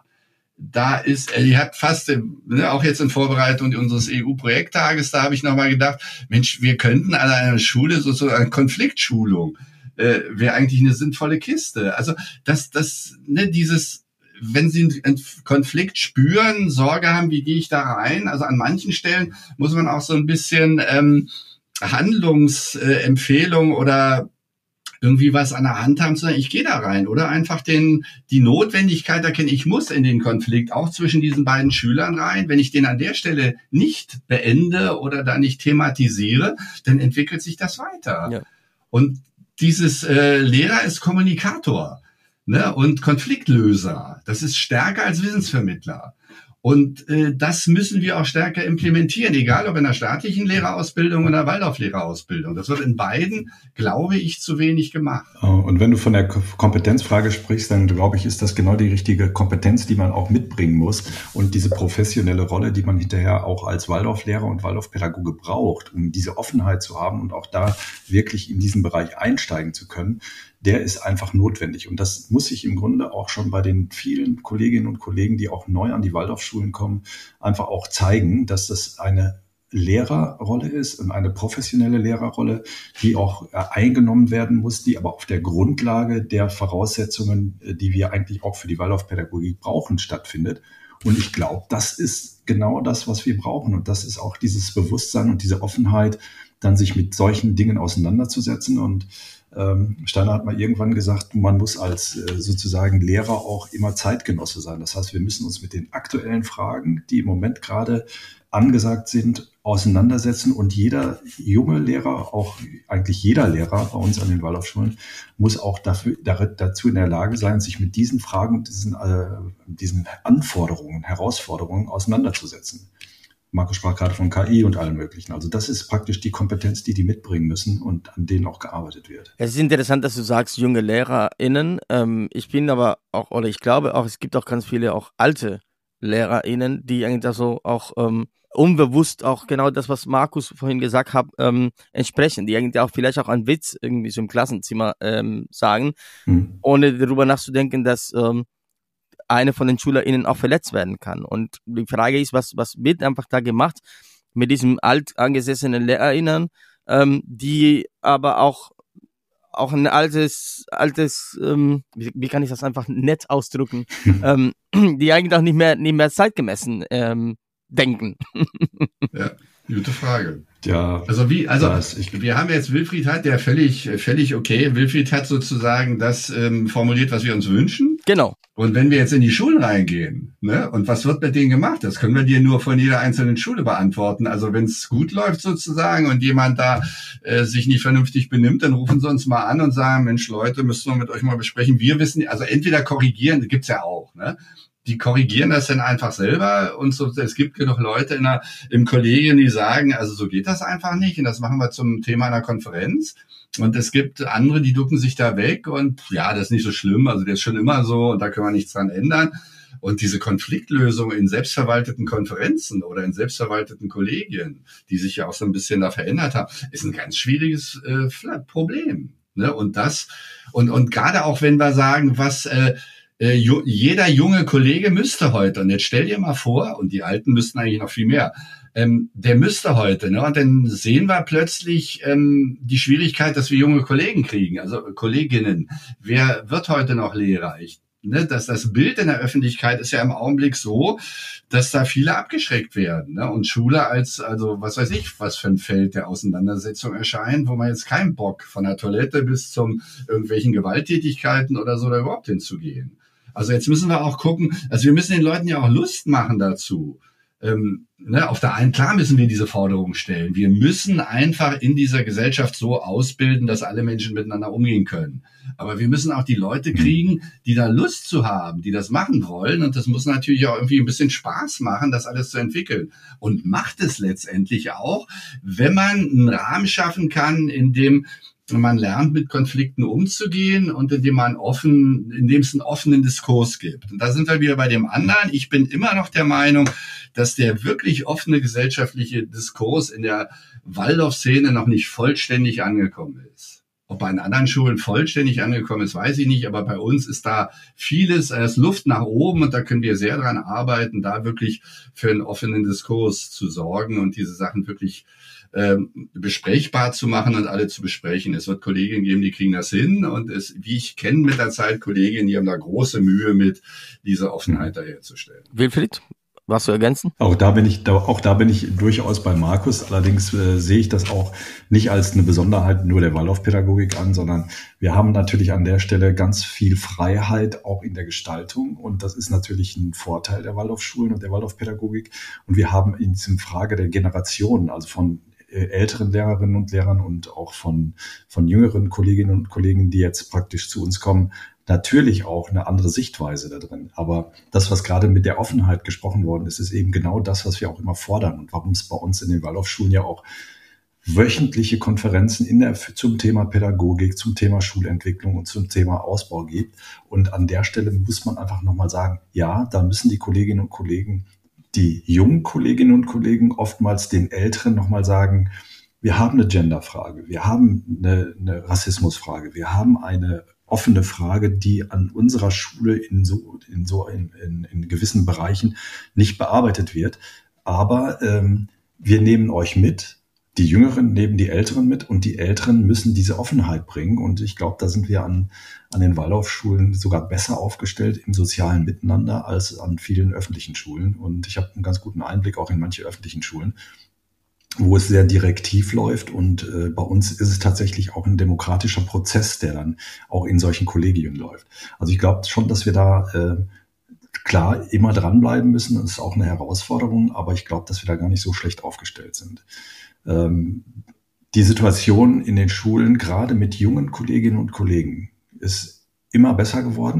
Da ist, äh, die hat fast, äh, ne, auch jetzt in Vorbereitung unseres E U-Projekttages, da habe ich nochmal gedacht, Mensch, wir könnten an einer Schule sozusagen eine Konfliktschulung, äh, wäre eigentlich eine sinnvolle Kiste. Also das, das, ne, dieses, wenn Sie einen Konflikt spüren, Sorge haben, wie gehe ich da rein? Also an manchen Stellen muss man auch so ein bisschen ähm, Handlungsempfehlung äh, oder irgendwie was an der Hand haben zu sagen, ich gehe da rein, oder einfach den die Notwendigkeit erkennen, ich muss in den Konflikt auch zwischen diesen beiden Schülern rein. Wenn ich den an der Stelle nicht beende oder da nicht thematisiere, dann entwickelt sich das weiter. Ja. Und dieses äh, Lehrer ist Kommunikator, ne, und Konfliktlöser. Das ist stärker als Wissensvermittler. Und äh, das müssen wir auch stärker implementieren, egal ob in der staatlichen Lehrerausbildung oder Waldorf-Lehrerausbildung. Das wird in beiden, glaube ich, zu wenig gemacht. Und wenn du von der Kompetenzfrage sprichst, dann glaube ich, ist das genau die richtige Kompetenz, die man auch mitbringen muss. Und diese professionelle Rolle, die man hinterher auch als Waldorflehrer und Waldorfpädagoge braucht, um diese Offenheit zu haben und auch da wirklich in diesen Bereich einsteigen zu können, der ist einfach notwendig. Und das muss sich im Grunde auch schon bei den vielen Kolleginnen und Kollegen, die auch neu an die Waldorfschulen kommen, einfach auch zeigen, dass das eine Lehrerrolle ist und eine professionelle Lehrerrolle, die auch eingenommen werden muss, die aber auf der Grundlage der Voraussetzungen, die wir eigentlich auch für die Waldorfpädagogik brauchen, stattfindet. Und ich glaube, das ist genau das, was wir brauchen. Und das ist auch dieses Bewusstsein und diese Offenheit, dann sich mit solchen Dingen auseinanderzusetzen. Und ähm, Steiner hat mal irgendwann gesagt, man muss als äh, sozusagen Lehrer auch immer Zeitgenosse sein. Das heißt, wir müssen uns mit den aktuellen Fragen, die im Moment gerade angesagt sind, auseinandersetzen. Und jeder junge Lehrer, auch eigentlich jeder Lehrer bei uns an den Waldorfschulen, muss auch dafür, dazu in der Lage sein, sich mit diesen Fragen, diesen, äh, diesen Anforderungen, Herausforderungen auseinanderzusetzen. Markus sprach gerade von K I und allem Möglichen. Also das ist praktisch die Kompetenz, die die mitbringen müssen und an denen auch gearbeitet wird. Es ist interessant, dass du sagst, junge LehrerInnen. Ähm, ich bin aber auch, oder ich glaube auch, es gibt auch ganz viele auch alte LehrerInnen, die eigentlich so auch ähm, unbewusst auch genau das, was Markus vorhin gesagt hat, ähm, entsprechen, die eigentlich auch vielleicht auch einen Witz irgendwie so im Klassenzimmer ähm, sagen, hm. ohne darüber nachzudenken, dass ähm, eine von den SchülerInnen auch verletzt werden kann. Und die Frage ist, was, was wird einfach da gemacht mit diesem altangesessenen LehrerInnen, ähm, die aber auch, auch ein altes, altes, ähm, wie, wie kann ich das einfach nett ausdrücken, ähm, die eigentlich auch nicht mehr, nicht mehr zeitgemessen ähm, denken. Ja, gute Frage. Ja, also wie, also ich, wir haben jetzt Wilfried hat, der völlig, völlig okay. Wilfried hat sozusagen das ähm, formuliert, was wir uns wünschen. Genau. Und wenn wir jetzt in die Schulen reingehen, ne, und was wird mit denen gemacht? Das können wir dir nur von jeder einzelnen Schule beantworten. Also wenn es gut läuft sozusagen und jemand da äh, sich nicht vernünftig benimmt, dann rufen sie uns mal an und sagen, Mensch, Leute, müssen wir mit euch mal besprechen. Wir wissen, also entweder korrigieren, gibt's ja auch, ne? Die korrigieren das dann einfach selber und so. Es gibt genug Leute in der, im Kollegium, die sagen, also so geht das einfach nicht und das machen wir zum Thema einer Konferenz. Und es gibt andere, die ducken sich da weg und ja, das ist nicht so schlimm, also das ist schon immer so und da können wir nichts dran ändern. Und diese Konfliktlösung in selbstverwalteten Konferenzen oder in selbstverwalteten Kollegien, die sich ja auch so ein bisschen da verändert haben, ist ein ganz schwieriges äh, Problem. Ne? Und das, und, und gerade auch wenn wir sagen, was, äh, jeder junge Kollege müsste heute, und jetzt stell dir mal vor, und die Alten müssten eigentlich noch viel mehr, ähm, der müsste heute, ne? Und dann sehen wir plötzlich ähm, die Schwierigkeit, dass wir junge Kollegen kriegen, also Kolleginnen. Wer wird heute noch Lehrer? Ich, ne, dass das Bild in der Öffentlichkeit ist ja im Augenblick so, dass da viele abgeschreckt werden, ne? Und Schule als, also was weiß ich, was für ein Feld der Auseinandersetzung erscheint, wo man jetzt keinen Bock von der Toilette bis zum irgendwelchen Gewalttätigkeiten oder so da überhaupt hinzugehen. Also jetzt müssen wir auch gucken, also wir müssen den Leuten ja auch Lust machen dazu. Ähm, ne, auf der einen, klar müssen wir diese Forderung stellen. Wir müssen einfach in dieser Gesellschaft so ausbilden, dass alle Menschen miteinander umgehen können. Aber wir müssen auch die Leute kriegen, die da Lust zu haben, die das machen wollen. Und das muss natürlich auch irgendwie ein bisschen Spaß machen, das alles zu entwickeln. Und macht es letztendlich auch, wenn man einen Rahmen schaffen kann, in dem man lernt, mit Konflikten umzugehen und indem man offen, indem es einen offenen Diskurs gibt. Und da sind wir wieder bei dem anderen. Ich bin immer noch der Meinung, dass der wirklich offene gesellschaftliche Diskurs in der Waldorf-Szene noch nicht vollständig angekommen ist. Ob bei den anderen Schulen vollständig angekommen ist, weiß ich nicht, aber bei uns ist da vieles, es ist Luft nach oben und da können wir sehr dran arbeiten, da wirklich für einen offenen Diskurs zu sorgen und diese Sachen wirklich ähm, besprechbar zu machen und alle zu besprechen. Es wird Kolleginnen geben, die kriegen das hin und es, wie ich kenne mit der Zeit Kolleginnen, die haben da große Mühe mit, diese Offenheit da herzustellen. Wilfried? Was zu ergänzen? Auch da bin ich, auch da bin ich durchaus bei Markus. Allerdings äh, sehe ich das auch nicht als eine Besonderheit nur der Waldorfpädagogik an, sondern wir haben natürlich an der Stelle ganz viel Freiheit auch in der Gestaltung. Und das ist natürlich ein Vorteil der Waldorfschulen und der Waldorfpädagogik. Und wir haben in diesem Frage der Generation, also von älteren Lehrerinnen und Lehrern und auch von, von jüngeren Kolleginnen und Kollegen, die jetzt praktisch zu uns kommen, natürlich auch eine andere Sichtweise da drin. Aber das, was gerade mit der Offenheit gesprochen worden ist, ist eben genau das, was wir auch immer fordern und warum es bei uns in den Waldorfschulen ja auch wöchentliche Konferenzen in der, zum Thema Pädagogik, zum Thema Schulentwicklung und zum Thema Ausbau gibt. Und an der Stelle muss man einfach nochmal sagen, ja, da müssen die Kolleginnen und Kollegen, die jungen Kolleginnen und Kollegen oftmals den Älteren nochmal sagen, wir haben eine Genderfrage, wir haben eine, eine Rassismusfrage, wir haben eine offene Frage, die an unserer Schule in so in so in, in, in gewissen Bereichen nicht bearbeitet wird. Aber ähm, wir nehmen euch mit, die Jüngeren nehmen die Älteren mit und die Älteren müssen diese Offenheit bringen. Und ich glaube, da sind wir an an den Waldorfschulen sogar besser aufgestellt im sozialen Miteinander als an vielen öffentlichen Schulen. Und ich habe einen ganz guten Einblick auch in manche öffentlichen Schulen, wo es sehr direktiv läuft und äh, bei uns ist es tatsächlich auch ein demokratischer Prozess, der dann auch in solchen Kollegien läuft. Also ich glaube schon, dass wir da äh, klar immer dranbleiben müssen, das ist auch eine Herausforderung, aber ich glaube, dass wir da gar nicht so schlecht aufgestellt sind. Ähm, die Situation in den Schulen, gerade mit jungen Kolleginnen und Kollegen, ist immer besser geworden.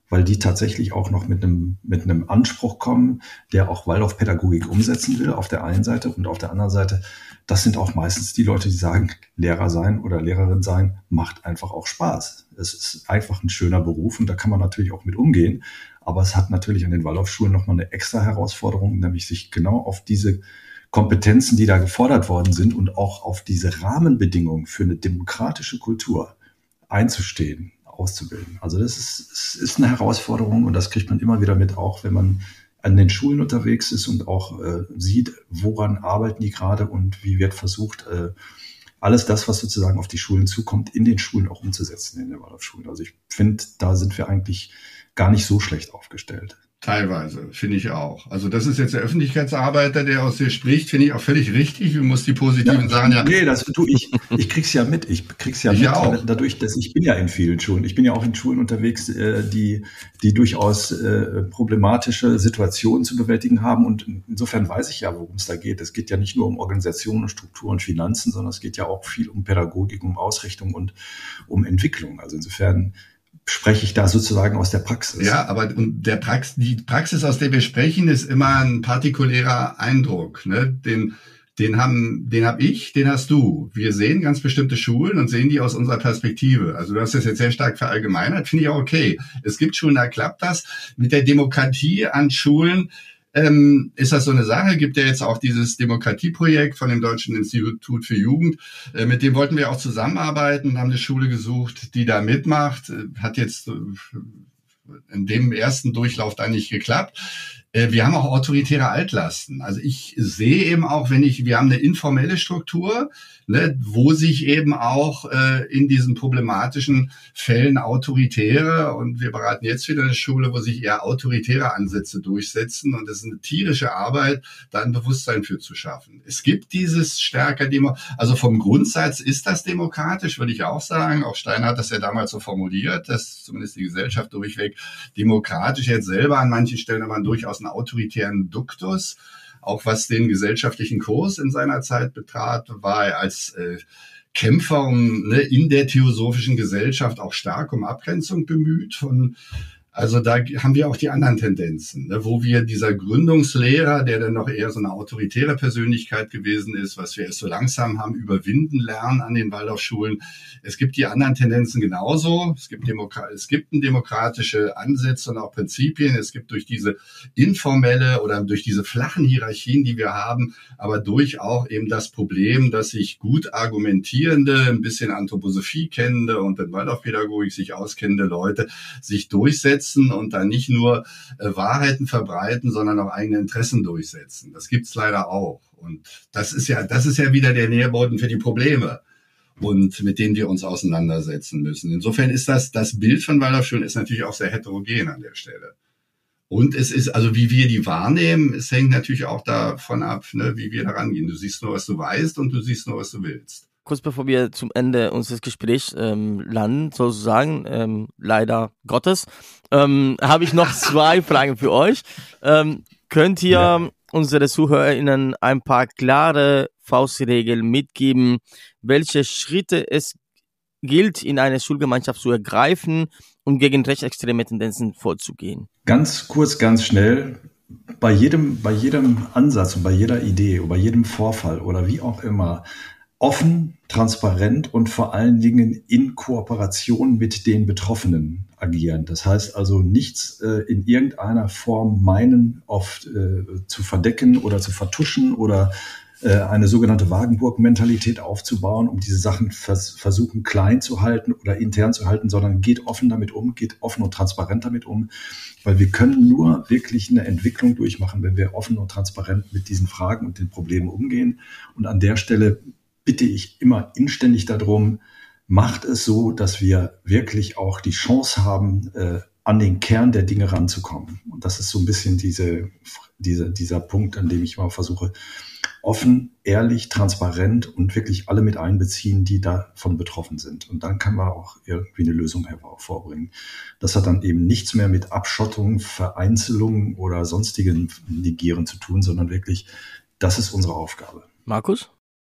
weil die tatsächlich auch noch mit einem, mit einem Anspruch kommen, der auch Waldorfpädagogik umsetzen will, auf der einen Seite, und auf der anderen Seite, das sind auch meistens die Leute, die sagen, Lehrer sein oder Lehrerin sein macht einfach auch Spaß. Es ist einfach ein schöner Beruf und da kann man natürlich auch mit umgehen. Aber es hat natürlich an den Waldorfschulen nochmal eine extra Herausforderung, nämlich sich genau auf diese Kompetenzen, die da gefordert worden sind und auch auf diese Rahmenbedingungen für eine demokratische Kultur einzustehen, auszubilden. Also das ist, es ist eine Herausforderung und das kriegt man immer wieder mit, auch wenn man an den Schulen unterwegs ist und auch äh, sieht, woran arbeiten die gerade und wie wird versucht, äh, alles das, was sozusagen auf die Schulen zukommt, in den Schulen auch umzusetzen, in den Waldorfschulen. Also ich finde, da sind wir eigentlich gar nicht so schlecht aufgestellt. Teilweise, finde ich auch. Also das ist jetzt der Öffentlichkeitsarbeiter, der aus dir spricht, finde ich auch völlig richtig. Du musst die positiven ja, Sachen ja... Nee, das, du, ich, ich krieg's ja mit. Ich krieg's ja ich mit, auch. dadurch, dass ich bin ja in vielen Schulen. Ich bin ja auch in Schulen unterwegs, äh, die, die durchaus äh, problematische Situationen zu bewältigen haben. Und insofern weiß ich ja, worum es da geht. Es geht ja nicht nur um Organisation, Struktur und Finanzen, sondern es geht ja auch viel um Pädagogik, um Ausrichtung und um Entwicklung. Also insofern spreche ich da sozusagen aus der Praxis. Ja, aber und der Prax, die Praxis, aus der wir sprechen, ist immer ein partikulärer Eindruck. Ne? Den, den haben, den hab ich, den hast du. Wir sehen ganz bestimmte Schulen und sehen die aus unserer Perspektive. Also du hast das jetzt sehr stark verallgemeinert, finde ich auch okay. Es gibt Schulen, da klappt das. Mit der Demokratie an Schulen Ähm, ist das so eine Sache? Gibt ja jetzt auch dieses Demokratieprojekt von dem Deutschen Institut für Jugend. Äh, mit dem wollten wir auch zusammenarbeiten, haben eine Schule gesucht, die da mitmacht. Äh, hat jetzt äh, in dem ersten Durchlauf da nicht geklappt. Äh, wir haben auch autoritäre Altlasten. Also ich sehe eben auch, wenn ich, wir haben eine informelle Struktur, ne, wo sich eben auch äh, in diesen problematischen Fällen autoritäre, und wir beraten jetzt wieder eine Schule, wo sich eher autoritäre Ansätze durchsetzen, und es ist eine tierische Arbeit, da ein Bewusstsein für zu schaffen. Es gibt dieses stärker Demo, also vom Grundsatz ist das demokratisch, würde ich auch sagen. Auch Steiner hat das ja damals so formuliert, dass zumindest die Gesellschaft durchweg demokratisch, jetzt selber an manchen Stellen aber durchaus einen autoritären Duktus. Auch was den gesellschaftlichen Kurs in seiner Zeit betrat, war er als äh, Kämpfer um, ne, in der theosophischen Gesellschaft auch stark um Abgrenzung bemüht. Von, also da haben wir auch die anderen Tendenzen, ne, wo wir dieser Gründungslehrer, der dann noch eher so eine autoritäre Persönlichkeit gewesen ist, was wir erst so langsam haben überwinden lernen an den Waldorfschulen. Es gibt die anderen Tendenzen genauso. Es gibt, Demokra- es gibt demokratische Ansätze und auch Prinzipien. Es gibt durch diese informelle oder durch diese flachen Hierarchien, die wir haben, aber durch auch eben das Problem, dass sich gut argumentierende, ein bisschen Anthroposophie kennende und in Waldorfpädagogik sich auskennende Leute sich durchsetzen und dann nicht nur äh, Wahrheiten verbreiten, sondern auch eigene Interessen durchsetzen. Das gibt's leider auch. Und das ist ja, das ist ja wieder der Nährboden für die Probleme, und mit denen wir uns auseinandersetzen müssen. Insofern ist das, das Bild von Waldorfschulen ist natürlich auch sehr heterogen an der Stelle. Und es ist, also wie wir die wahrnehmen, es hängt natürlich auch davon ab, ne, wie wir da rangehen. Du siehst nur, was du weißt, und du siehst nur, was du willst. Kurz bevor wir zum Ende unseres Gesprächs ähm, landen, sozusagen, ähm, leider Gottes, ähm, habe ich noch zwei Fragen für euch. Ähm, könnt ihr ja. unsere ZuhörerInnen ein paar klare Faustregeln mitgeben, welche Schritte es gilt, in einer Schulgemeinschaft zu ergreifen, um gegen rechtsextreme Tendenzen vorzugehen? Ganz kurz, ganz schnell. Bei jedem, bei jedem Ansatz und bei jeder Idee oder bei jedem Vorfall oder wie auch immer, offen, transparent und vor allen Dingen in Kooperation mit den Betroffenen agieren. Das heißt also nichts äh, in irgendeiner Form meinen, oft äh, zu verdecken oder zu vertuschen oder äh, eine sogenannte Wagenburg-Mentalität aufzubauen, um diese Sachen vers- versuchen klein zu halten oder intern zu halten, sondern geht offen damit um, geht offen und transparent damit um, weil wir können nur wirklich eine Entwicklung durchmachen, wenn wir offen und transparent mit diesen Fragen und den Problemen umgehen. Und an der Stelle bitte ich immer inständig darum, macht es so, dass wir wirklich auch die Chance haben, äh, an den Kern der Dinge ranzukommen. Und das ist so ein bisschen diese, diese, dieser Punkt, an dem ich mal versuche, offen, ehrlich, transparent und wirklich alle mit einbeziehen, die davon betroffen sind. Und dann kann man auch irgendwie eine Lösung hervorbringen. Das hat dann eben nichts mehr mit Abschottung, Vereinzelung oder sonstigen Negieren zu tun, sondern wirklich, das ist unsere Aufgabe. Markus?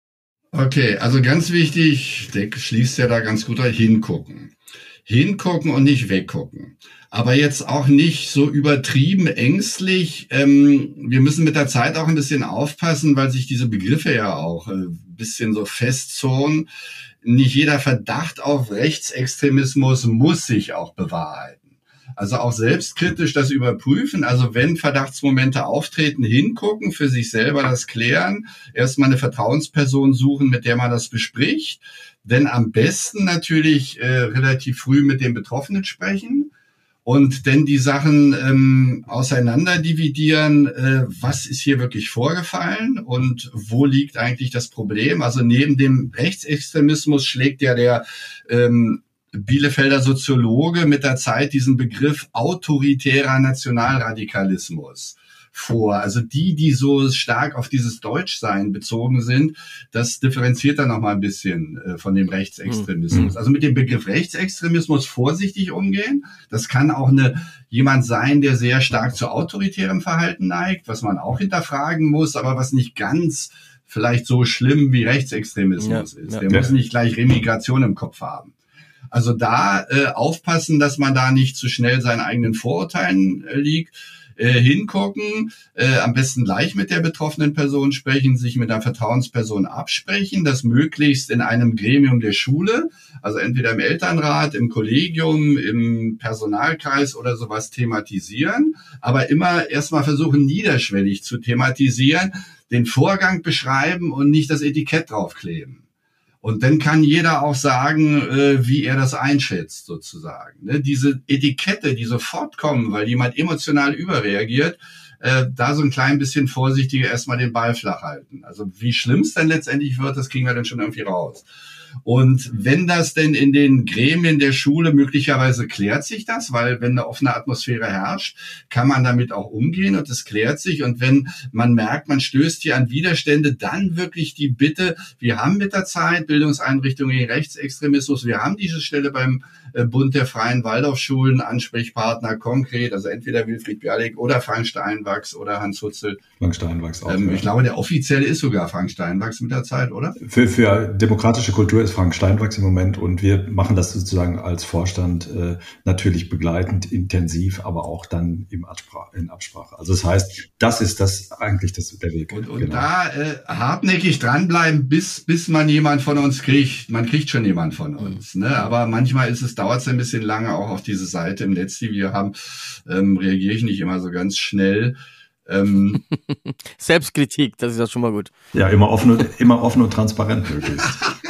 Okay, also ganz wichtig, der schließt ja da ganz gut rein, hingucken. Hingucken und nicht weggucken. Aber jetzt auch nicht so übertrieben ängstlich. Ähm, wir müssen mit der Zeit auch ein bisschen aufpassen, weil sich diese Begriffe ja auch ein bisschen so festzurren. Nicht jeder Verdacht auf Rechtsextremismus muss sich auch bewahrheiten. Also auch selbstkritisch das überprüfen. Also wenn Verdachtsmomente auftreten, hingucken, für sich selber das klären, erstmal eine Vertrauensperson suchen, mit der man das bespricht. Denn am besten natürlich äh, relativ früh mit dem Betroffenen sprechen und dann die Sachen ähm, auseinander dividieren, äh, was ist hier wirklich vorgefallen und wo liegt eigentlich das Problem. Also neben dem Rechtsextremismus schlägt ja der ähm, Bielefelder Soziologe mit der Zeit diesen Begriff autoritärer Nationalradikalismus vor. Also die, die so stark auf dieses Deutschsein bezogen sind, das differenziert dann nochmal ein bisschen äh, von dem Rechtsextremismus. Mhm. Also mit dem Begriff Rechtsextremismus vorsichtig umgehen. Das kann auch eine jemand sein, der sehr stark zu autoritärem Verhalten neigt, was man auch hinterfragen muss, aber was nicht ganz vielleicht so schlimm wie Rechtsextremismus ja, ist. Der ja. muss nicht gleich Remigration im Kopf haben. Also da äh, aufpassen, dass man da nicht zu schnell seinen eigenen Vorurteilen äh, liegt. Äh, hingucken, äh, am besten gleich mit der betroffenen Person sprechen, sich mit einer Vertrauensperson absprechen, das möglichst in einem Gremium der Schule, also entweder im Elternrat, im Kollegium, im Personalkreis oder sowas thematisieren, aber immer erstmal versuchen, niederschwellig zu thematisieren, den Vorgang beschreiben und nicht das Etikett draufkleben. Und dann kann jeder auch sagen, äh, wie er das einschätzt, sozusagen. Ne? Diese Etikette, die sofort kommen, weil jemand emotional überreagiert, äh, da so ein klein bisschen vorsichtiger erstmal den Ball flach halten. Also wie schlimm es dann letztendlich wird, das kriegen wir dann schon irgendwie raus. Und wenn das denn in den Gremien der Schule möglicherweise klärt sich das, weil wenn eine offene Atmosphäre herrscht, kann man damit auch umgehen und es klärt sich. Und wenn man merkt, man stößt hier an Widerstände, dann wirklich die Bitte, wir haben mit der Zeit Bildungseinrichtungen gegen Rechtsextremismus, wir haben diese Stelle beim Bund der Freien Waldorfschulen, Ansprechpartner konkret, also entweder Wilfried Bialik oder Frank Steinwachs oder Hans Hutzel. Frank Steinwachs auch. Ähm, ich glaube, der offizielle ist sogar Frank Steinwachs mit der Zeit, oder? Für, für demokratische Kultur ist Frank Steinwachs im Moment und wir machen das sozusagen als Vorstand äh, natürlich begleitend, intensiv, aber auch dann im Absprache, in Absprache. Also das heißt, das ist das eigentlich das, der Weg. Und, und genau. da äh, hartnäckig dranbleiben, bis bis man jemand von uns kriegt. Man kriegt schon jemand von uns, ne? Aber manchmal ist es dauert es ein bisschen lange, auch auf diese Seite im Netz, die wir haben, ähm, reagiere ich nicht immer so ganz schnell. Ähm, Selbstkritik, das ist ja schon mal gut. Ja, immer offen und, immer offen und transparent möglichst.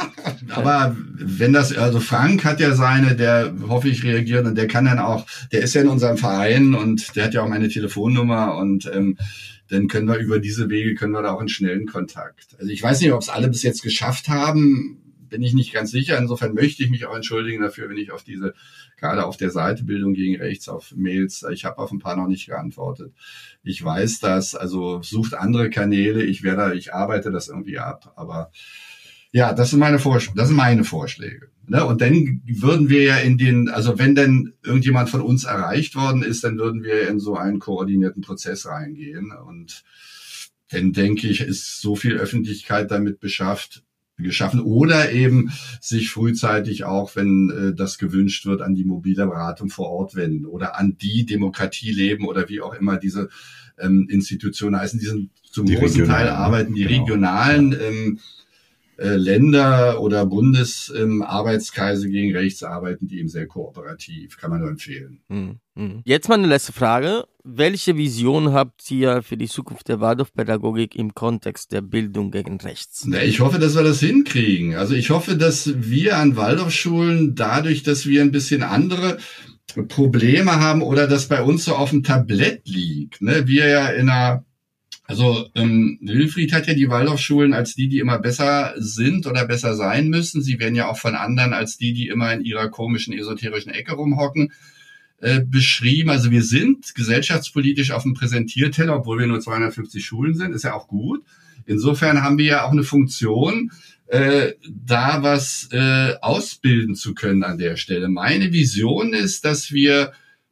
Aber wenn das, also Frank hat ja seine, der hoffe ich reagiert und der kann dann auch, der ist ja in unserem Verein und der hat ja auch meine Telefonnummer und ähm, dann können wir über diese Wege, können wir da auch in schnellen Kontakt. Also ich weiß nicht, ob es alle bis jetzt geschafft haben, bin ich nicht ganz sicher. Insofern möchte ich mich auch entschuldigen dafür, wenn ich auf diese, gerade auf der Seite Bildung gegen Rechts, auf Mails, ich habe auf ein paar noch nicht geantwortet. Ich weiß das, also sucht andere Kanäle, ich werde, ich arbeite das irgendwie ab, aber ja, das sind meine Vorschläge, das sind meine Vorschläge. Ne? Und dann würden wir ja in den, also wenn denn irgendjemand von uns erreicht worden ist, dann würden wir in so einen koordinierten Prozess reingehen und dann denke ich, ist so viel Öffentlichkeit damit beschafft, geschaffen oder eben sich frühzeitig auch, wenn äh, das gewünscht wird, an die mobile Beratung vor Ort wenden oder an die Demokratieleben oder wie auch immer diese ähm, Institutionen heißen, die sind zum die großen Teil arbeiten, die genau. regionalen ähm, äh, Länder oder Bundesarbeitskreise ähm, gegen Rechts arbeiten, die eben sehr kooperativ, kann man nur empfehlen. Mhm. Jetzt mal eine letzte Frage. Welche Vision habt ihr für die Zukunft der Waldorfpädagogik im Kontext der Bildung gegen Rechts? Na, ich hoffe, dass wir das hinkriegen. Also ich hoffe, dass wir an Waldorfschulen dadurch, dass wir ein bisschen andere Probleme haben oder das bei uns so auf dem Tablett liegt, ne, wir ja in einer Also ähm, Wilfried hat ja die Waldorfschulen als die, die immer besser sind oder besser sein müssen. Sie werden ja auch von anderen als die, die immer in ihrer komischen, esoterischen Ecke rumhocken, äh, beschrieben. Also wir sind gesellschaftspolitisch auf dem Präsentierteller, obwohl wir nur zweihundertfünfzig Schulen sind, ist ja auch gut. Insofern haben wir ja auch eine Funktion, äh, da was äh, ausbilden zu können an der Stelle. Meine Vision ist, dass wir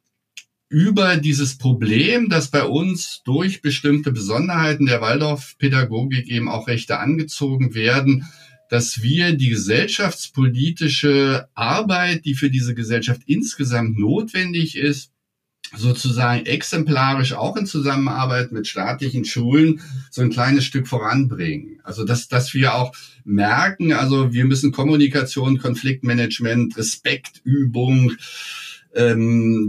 über dieses Problem, dass bei uns durch bestimmte Besonderheiten der Waldorfpädagogik eben auch Rechte angezogen werden, dass wir die gesellschaftspolitische Arbeit, die für diese Gesellschaft insgesamt notwendig ist, sozusagen exemplarisch auch in Zusammenarbeit mit staatlichen Schulen so ein kleines Stück voranbringen. Also dass dass wir auch merken, also wir müssen Kommunikation, Konfliktmanagement, Respektübung, ähm,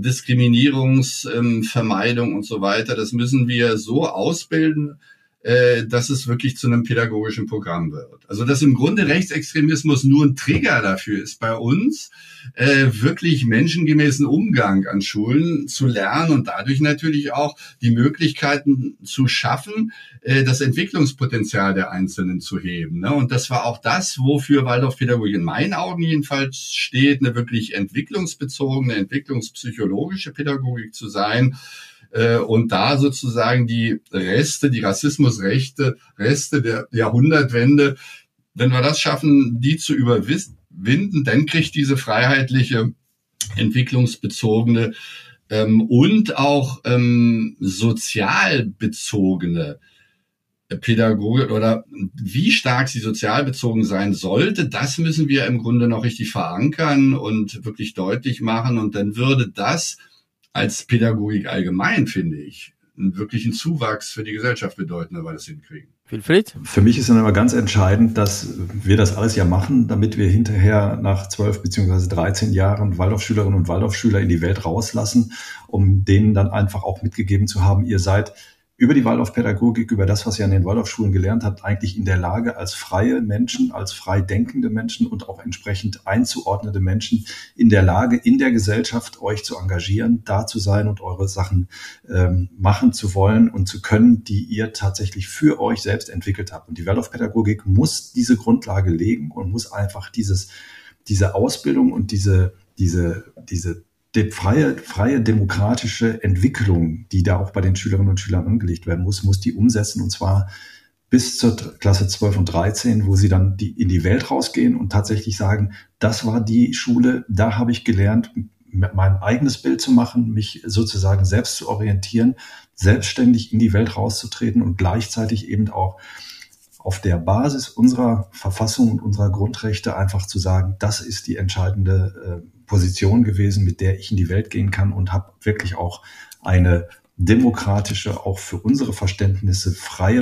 Diskriminierungsvermeidung ähm, und so weiter, das müssen wir so ausbilden, äh, dass es wirklich zu einem pädagogischen Programm wird. Also dass im Grunde Rechtsextremismus nur ein Trigger dafür ist bei uns, äh, wirklich menschengemäßen Umgang an Schulen zu lernen und dadurch natürlich auch die Möglichkeiten zu schaffen, äh, das Entwicklungspotenzial der Einzelnen zu heben. Ne? Und das war auch das, wofür Waldorfpädagogik in meinen Augen jedenfalls steht, eine wirklich entwicklungsbezogene, entwicklungspsychologische Pädagogik zu sein. Und da sozusagen die Reste, die Rassismusrechte, Reste der Jahrhundertwende, wenn wir das schaffen, die zu überwinden, dann kriegt diese freiheitliche, entwicklungsbezogene ähm, und auch ähm, sozial bezogene Pädagogik oder wie stark sie sozial bezogen sein sollte, das müssen wir im Grunde noch richtig verankern und wirklich deutlich machen. Und dann würde das als Pädagogik allgemein, finde ich, einen wirklichen Zuwachs für die Gesellschaft bedeuten, wenn wir das hinkriegen. Wilfried? Für mich ist dann immer ganz entscheidend, dass wir das alles ja machen, damit wir hinterher nach zwölf beziehungsweise dreizehn Jahren Waldorfschülerinnen und Waldorfschüler in die Welt rauslassen, um denen dann einfach auch mitgegeben zu haben, ihr seid über die Waldorfpädagogik, über das, was ihr an den Waldorfschulen gelernt habt, eigentlich in der Lage, als freie Menschen, als frei denkende Menschen und auch entsprechend einzuordnende Menschen in der Lage, in der Gesellschaft euch zu engagieren, da zu sein und eure Sachen ähm, machen zu wollen und zu können, die ihr tatsächlich für euch selbst entwickelt habt. Und die Waldorfpädagogik muss diese Grundlage legen und muss einfach dieses, diese Ausbildung und diese, diese, diese die freie, freie demokratische Entwicklung, die da auch bei den Schülerinnen und Schülern angelegt werden muss, muss die umsetzen, und zwar bis zur Klasse zwölf und dreizehn, wo sie dann die, in die Welt rausgehen und tatsächlich sagen, das war die Schule, da habe ich gelernt, mein eigenes Bild zu machen, mich sozusagen selbst zu orientieren, selbstständig in die Welt rauszutreten und gleichzeitig eben auch auf der Basis unserer Verfassung und unserer Grundrechte einfach zu sagen, das ist die entscheidende äh, Position gewesen, mit der ich in die Welt gehen kann, und habe wirklich auch eine demokratische, auch für unsere Verständnisse freie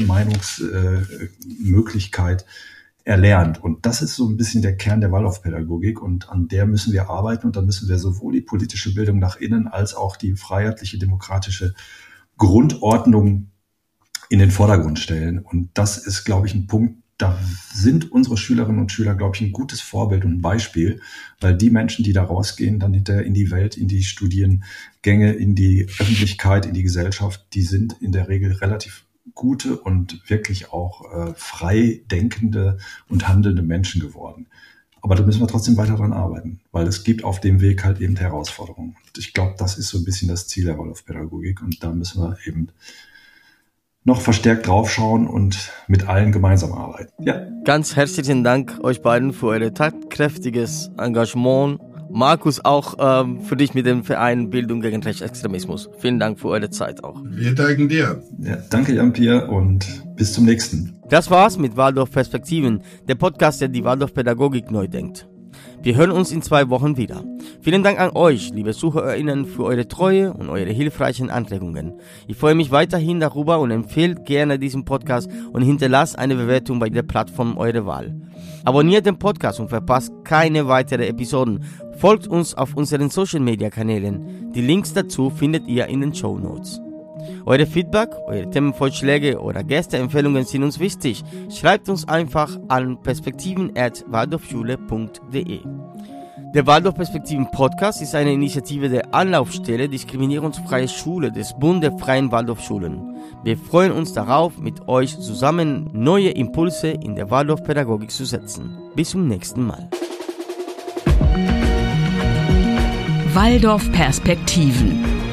Meinungsmöglichkeit äh, erlernt. Und das ist so ein bisschen der Kern der Waldorfpädagogik, und an der müssen wir arbeiten, und dann müssen wir sowohl die politische Bildung nach innen als auch die freiheitliche, demokratische Grundordnung in den Vordergrund stellen. Und das ist, glaube ich, ein Punkt, da sind unsere Schülerinnen und Schüler, glaube ich, ein gutes Vorbild und ein Beispiel, weil die Menschen, die da rausgehen, dann hinterher in die Welt, in die Studiengänge, in die Öffentlichkeit, in die Gesellschaft, die sind in der Regel relativ gute und wirklich auch äh, frei denkende und handelnde Menschen geworden. Aber da müssen wir trotzdem weiter dran arbeiten, weil es gibt auf dem Weg halt eben Herausforderungen. Und ich glaube, das ist so ein bisschen das Ziel der Waldorfpädagogik, und da müssen wir eben noch verstärkt draufschauen und mit allen gemeinsam arbeiten. Ja. Ganz herzlichen Dank euch beiden für euer tatkräftiges Engagement. Markus, auch ähm, für dich mit dem Verein Bildung gegen Rechtsextremismus. Vielen Dank für eure Zeit auch. Wir danken dir. Ja, danke, Jan-Pierre, und bis zum nächsten. Das war's mit Waldorf Perspektiven, der Podcast, der die Waldorfpädagogik neu denkt. Wir hören uns in zwei Wochen wieder. Vielen Dank an euch, liebe ZuhörerInnen, für eure Treue und eure hilfreichen Anregungen. Ich freue mich weiterhin darüber und empfehlt gerne diesen Podcast und hinterlasst eine Bewertung bei der Plattform eurer Wahl. Abonniert den Podcast und verpasst keine weiteren Episoden. Folgt uns auf unseren Social-Media-Kanälen. Die Links dazu findet ihr in den Shownotes. Eure Feedback, eure Themenvorschläge oder Gästeempfehlungen sind uns wichtig. Schreibt uns einfach an perspektiven at waldorfschule punkt de. Der Waldorf Perspektiven Podcast ist eine Initiative der Anlaufstelle Diskriminierungsfreie Schule des Bund der Freien Waldorfschulen. Wir freuen uns darauf, mit euch zusammen neue Impulse in der Waldorfpädagogik zu setzen. Bis zum nächsten Mal. Waldorf Perspektiven.